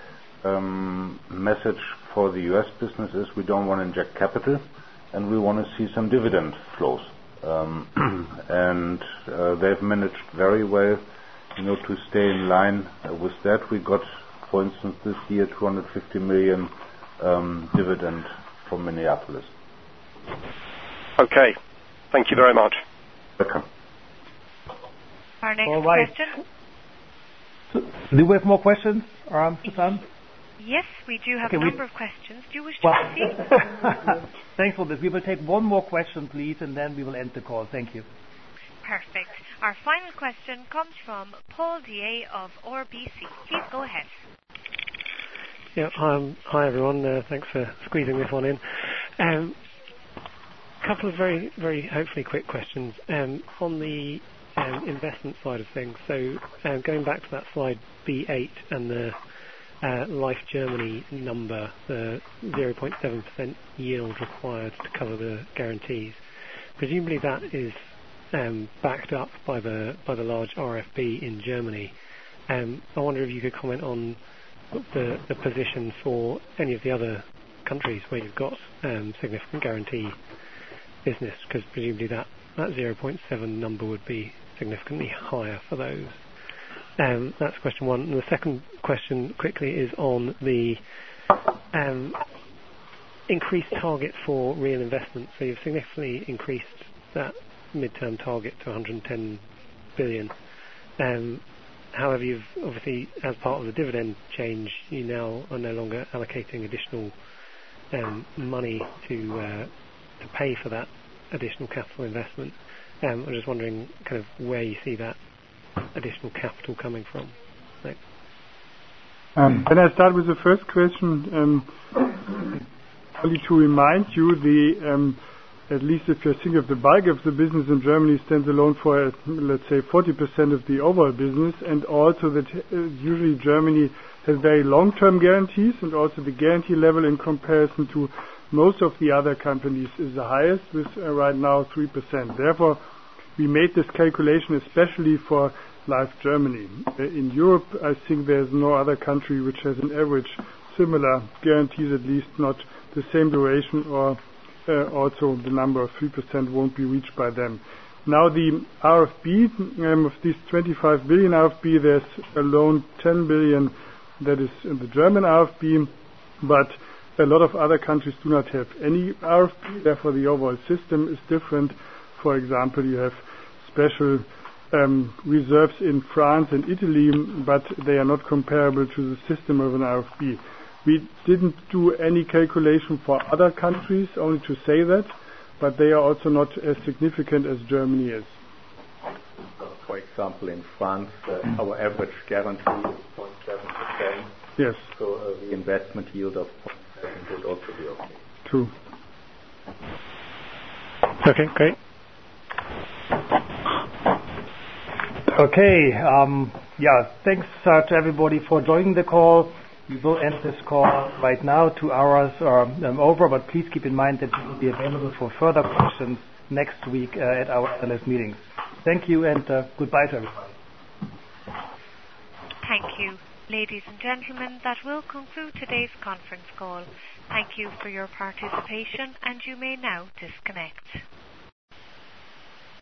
um, message for the U S business is we don't want to inject capital, and we want to see some dividend flows. Um, and uh, they've managed very well, you know, to stay in line uh, with that. We got, for instance, this year two hundred fifty million um, dividend from Minneapolis. Okay. Thank you very much. Welcome. Our next All right. question. So, do we have more questions, um, Susan? Yes, we do have Okay, a we- number of questions. Do you wish to Well, proceed? thanks for this. We will take one more question, please, and then we will end the call. Thank you. Perfect. Our final question comes from Paul D A of R B C. Please go ahead. Yeah. Um, hi, everyone. Uh, thanks for squeezing this one in. Um, couple of very, very hopefully quick questions. Um, on the um, investment side of things, so um, going back to that slide B eight and the uh, Life Germany number, the zero point seven percent yield required to cover the guarantees, presumably that is um, backed up by the by the large R F B in Germany. Um, I wonder if you could comment on the, the position for any of the other countries where you've got um, significant guarantee business, because presumably that, that zero point seven number would be significantly higher for those. Um, that's question one. And the second question quickly is on the um, increased target for real investment. So you've significantly increased that midterm target to one hundred ten billion. Um, however, you've obviously, as part of the dividend change, you now are no longer allocating additional um, money to uh, to pay for that additional capital investment. Um, I'm just wondering kind of where you see that additional capital coming from. Thanks. Um, Can I start with the first question? Um, only to remind you, the um, at least if you think of the bulk of the business in Germany stands alone for, uh, let's say, forty percent of the overall business, and also that uh, usually Germany has very long-term guarantees, and also the guarantee level in comparison to most of the other companies is the highest, with uh, right now three percent. Therefore, we made this calculation especially for Life Germany. Uh, in Europe, I think there's no other country which has an average similar guarantees, at least not the same duration, or uh, also the number of three percent won't be reached by them. Now the R F B, um, of this twenty-five billion R F B, there's alone ten billion that is in the German R F B, but a lot of other countries do not have any R F B, therefore the overall system is different. For example, you have special um, reserves in France and Italy, but they are not comparable to the system of an R F B. We didn't do any calculation for other countries, only to say that, but they are also not as significant as Germany is. For example, in France, uh, our average guarantee is zero point seven percent. Yes. So uh, the investment yield of zero point seven would also be okay. True. Okay, great. Okay, um, yeah, thanks uh, to everybody for joining the call. We will end this call right now. Two hours are um, over, but please keep in mind that we will be available for further questions next week uh, at our analyst meetings. Thank you and uh, goodbye to everybody. Thank you. Ladies and gentlemen, that will conclude today's conference call. Thank you for your participation, and you may now disconnect.